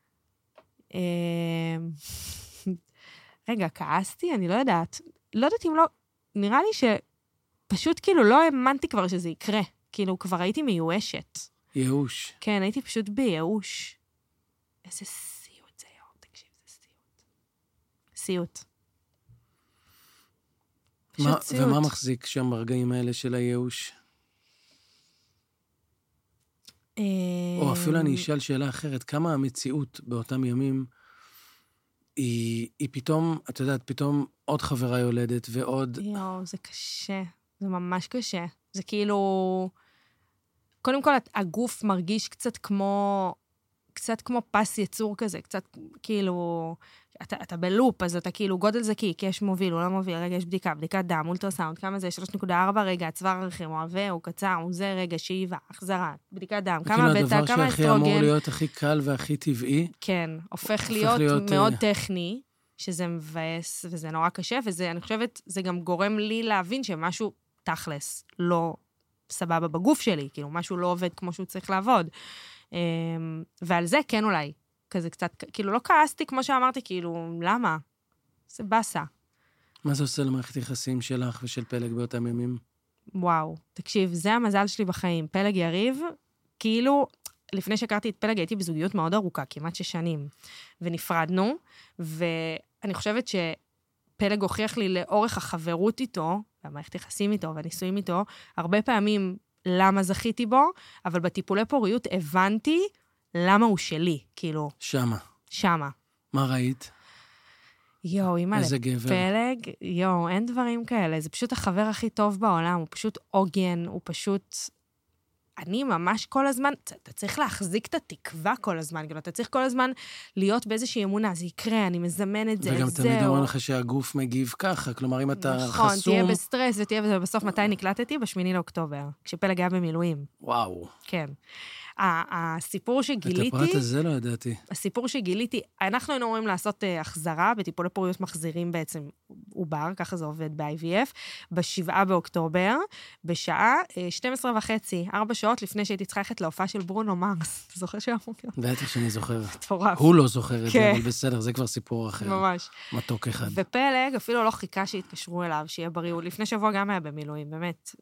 רגע, כעסתי? אני לא יודעת. לא יודעת אם לא... נראה לי שפשוט כאילו לא האמנתי כבר שזה יקרה. כאילו כבר הייתי מיואשת. ייאוש. כן, הייתי פשוט בייאוש. איזה סיוט זה יום, תקשיב, זה סיוט. סיוט. ומה מחזיק שם ברגעים האלה של הייאוש? או אפילו אני אשאל שאלה אחרת, כמה המציאות באותם ימים היא פתאום, את יודעת, פתאום עוד חברה יולדת ועוד... זה קשה, זה ממש קשה. זה כאילו... קודם כל, הגוף מרגיש קצת כמו פס יצור כזה, קצת כאילו... אתה בלופ, אז אתה כאילו גודל זקי, קש מוביל, הוא לא מוביל, רגע, יש בדיקת דם, אולטרסאונד, כמה זה? 3.4, רגע, הצוואר הרחם, הוא עבה, הוא קצר, הוא זה, רגע, שאיבה, החזרה, בדיקת דם, כמה בטא, כמה אסטרוגן. הדבר שהכי אמור להיות הכי קל והכי טבעי. כן, הופך להיות מאוד טכני, שזה מבאס, וזה נורא קשה, וזה, אני חושבת, זה גם גורם לי להבין שמשהו תכלס, סבבה בגוף שלי, כאילו, משהו לא עובד כמו שהוא צריך לעבוד. ועל זה כן אולי, כזה קצת, כאילו, לא כעסתי כמו שאמרתי, כאילו, למה? זה בסה. מה זה עושה למערכת יחסים שלך ושל פלג באותם ימים? וואו, תקשיב, זה המזל שלי בחיים. פלג יריב, כאילו, לפני שהכרתי את פלג, הייתי בזוגיות מאוד ארוכה, כמעט 6 שנים, ונפרדנו, ואני חושבת שפלג הוכיח לי לאורך החברות איתו, והמערכת יחסים איתו, והניסויים איתו, הרבה פעמים למה זכיתי בו, אבל בטיפולי פוריות הבנתי למה הוא שלי, כאילו. שמה. מה ראית? יואו, אימא איזה גבר. פלג, יואו, אין דברים כאלה, זה פשוט החבר הכי טוב בעולם, הוא פשוט עוגן, הוא פשוט... אני ממש כל הזמן, אתה צריך להחזיק את התקווה כל הזמן, אתה צריך כל הזמן להיות באיזושהי אמונה, זה יקרה, אני מזמן את זה, וגם תמיד אומר לך שהגוף מגיב ככה, כלומר, אם אתה חסום... נכון, תהיה בסטרס ותהיה בסוף מתי נקלטתי? ב8 לאוקטובר, כשפלג היה במילואים. וואו. כן. הסיפור שגיליתי... את הפרט הזה לא ידעתי. הסיפור שגיליתי, אנחנו היינו אומרים לעשות החזרה, בטיפולי פוריות מחזירים בעצם עובר, ככה זה עובד ב-IVF, ב7 באוקטובר, בשעה 12:30, 4 שעות לפני שהייתי צריכה ללכת להופעה של ברונו מרס. אתה זוכר שהיה מופיע? בטח שאני זוכר. תפורף. הוא לא זוכר את זה, אבל בסדר, זה כבר סיפור אחר. ממש. מתוק אחד. ופלג אפילו לא חיכה שיתקשרו אליו, שיהיה בריא. הוא לפני שבוע גם היה במילואים, באמת.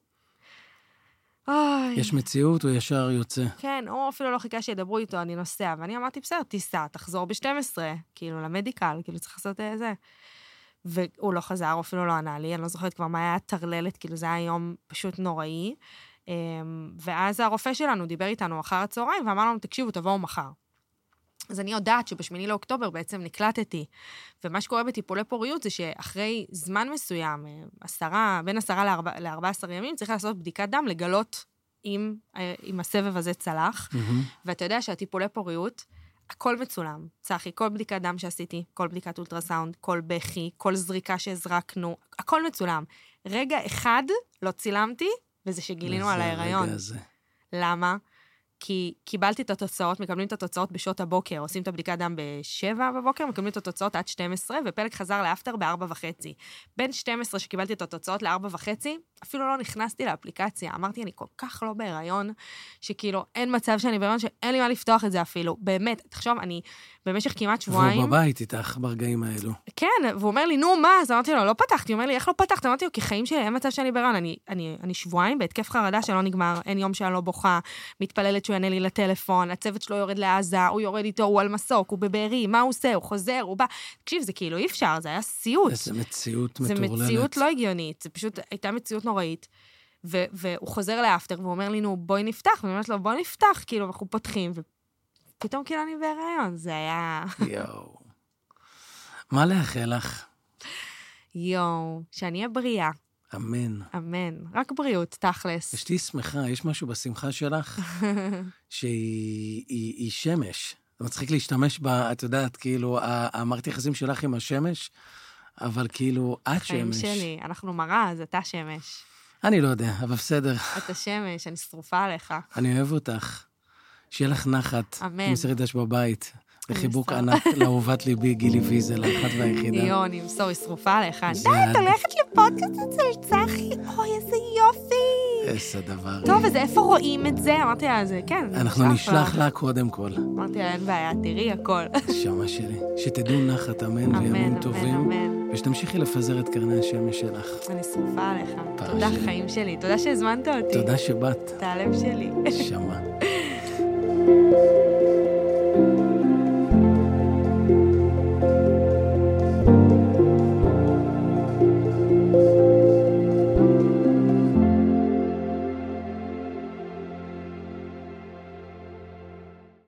יש מציאות, הוא ישר יוצא. כן, הוא אפילו לא חיכה שידברו איתו, אני נוסע, ואני אמרתי, בסדר, תיסע, תחזור ב-12, כאילו, למדיקל, כאילו, צריך לעשות זה. והוא לא חזר, אפילו לא ענה לי, אני לא זוכרת כבר מה היה תרללת, כאילו, זה היה יום פשוט נוראי. ואז הרופא שלנו דיבר איתנו אחר הצהריים, ואמר לנו, תקשיבו, תבואו מחר. אז אני יודעת שב8 לאוקטובר בעצם נקלטתי, ומה שקורה בטיפולי פוריות זה שאחרי זמן מסוים, בין 10 ל-14 ימים, צריך לעשות בדיקת דם, לגלות אם הסבב הזה צלח, ואתה יודע שהטיפולי פוריות, הכל מצולם. צחי, כל בדיקת דם שעשיתי, כל בדיקת אולטרסאונד, כל בכי, כל זריקה שהזרקנו, הכל מצולם. רגע אחד לא צילמתי, וזה שגילינו על ההיריון. למה? כי קיבלתי את התוצאות, מקבלים את התוצאות בשעות הבוקר, עושים את הבדיקת דם ב7 בבוקר, מקבלים את התוצאות עד 12, ופלג חזר לאפטר ב4:30. בין 12 שקיבלתי את התוצאות ל4:30, אפילו לא נכנסתי לאפליקציה. אמרתי, אני כל כך לא בהיריון, שכאילו אין מצב שאני בהיריון, שאין לי מה לפתוח את זה אפילו. באמת, תחשוב, אני במשך כמעט שבועיים... והוא בבית איתך ברגעים האלו. כן, והוא אומר לי, נו, מה? אז אמרתי לו, לא פתחתי. הוא אומר לי, איך לא פתחת? אמרתי לו, כי חיים שלי, אין מצב שאני בהיריון. אני שבועיים בהתקף חרדה שלא נגמר, אין יום שאני לא בוכה, מתפללת שהוא יענה לי לטלפון, הצוות שלו יורד לעזה, הוא יורד איתו, הוא על מסוק, הוא בבארי, מה הוא עושה? הוא חוזר, הוא בא. תקשיב, זה כאילו אי אפשר, זה היה סיוט. איזה מציאות מטורללת. זה מציאות לא הגיונית, זה פשוט הייתה מציאות נוראית. והוא חוזר לאפטר, והוא אומר לי, נו, בואי נפתח, ואני אומרת לו, בואי נפתח, כאילו, אנחנו פותחים, ופתאום כאילו אני בהיריון, זה היה... יואו. מה לאחל לך? יואו, שאני אהיה בריאה. אמן. אמן. רק בריאות, תכלס. אשתי שמחה, יש משהו בשמחה שלך שהיא שמש. זה מצחיק להשתמש בה, את יודעת, כאילו, המערכת יחסים שלך עם השמש, אבל כאילו, את שמש. חיים שלי, אנחנו מראה, אז אתה שמש. אני לא יודע, אבל בסדר. אתה שמש, אני שרופה עליך. אני אוהב אותך. שיהיה לך נחת. אמן. תמסרי דש בבית. וחיבוק ענק לאהובת ליבי, גילי ויזל, האחת והיחידה. יו, אני אמסור, היא שרופה עליך. די, את הולכת לפודקאסט אצל צחי, אוי, איזה יופי. איזה דבר. טוב, אז איפה רואים את זה? אמרתי לה, זה, כן. אנחנו נשלח לה קודם כל. אמרתי לה, אין בעיה, תראי הכל. שמה שלי. שתדעו נחת, אמן, וימים טובים. אמן. ושתמשיכי לפזר את קרני השמש שלך. אני שרופה עליך. תודה, חיים שלי. תודה שהזמנת אותי. תודה שבאת. אתה הלב שלי. שמה.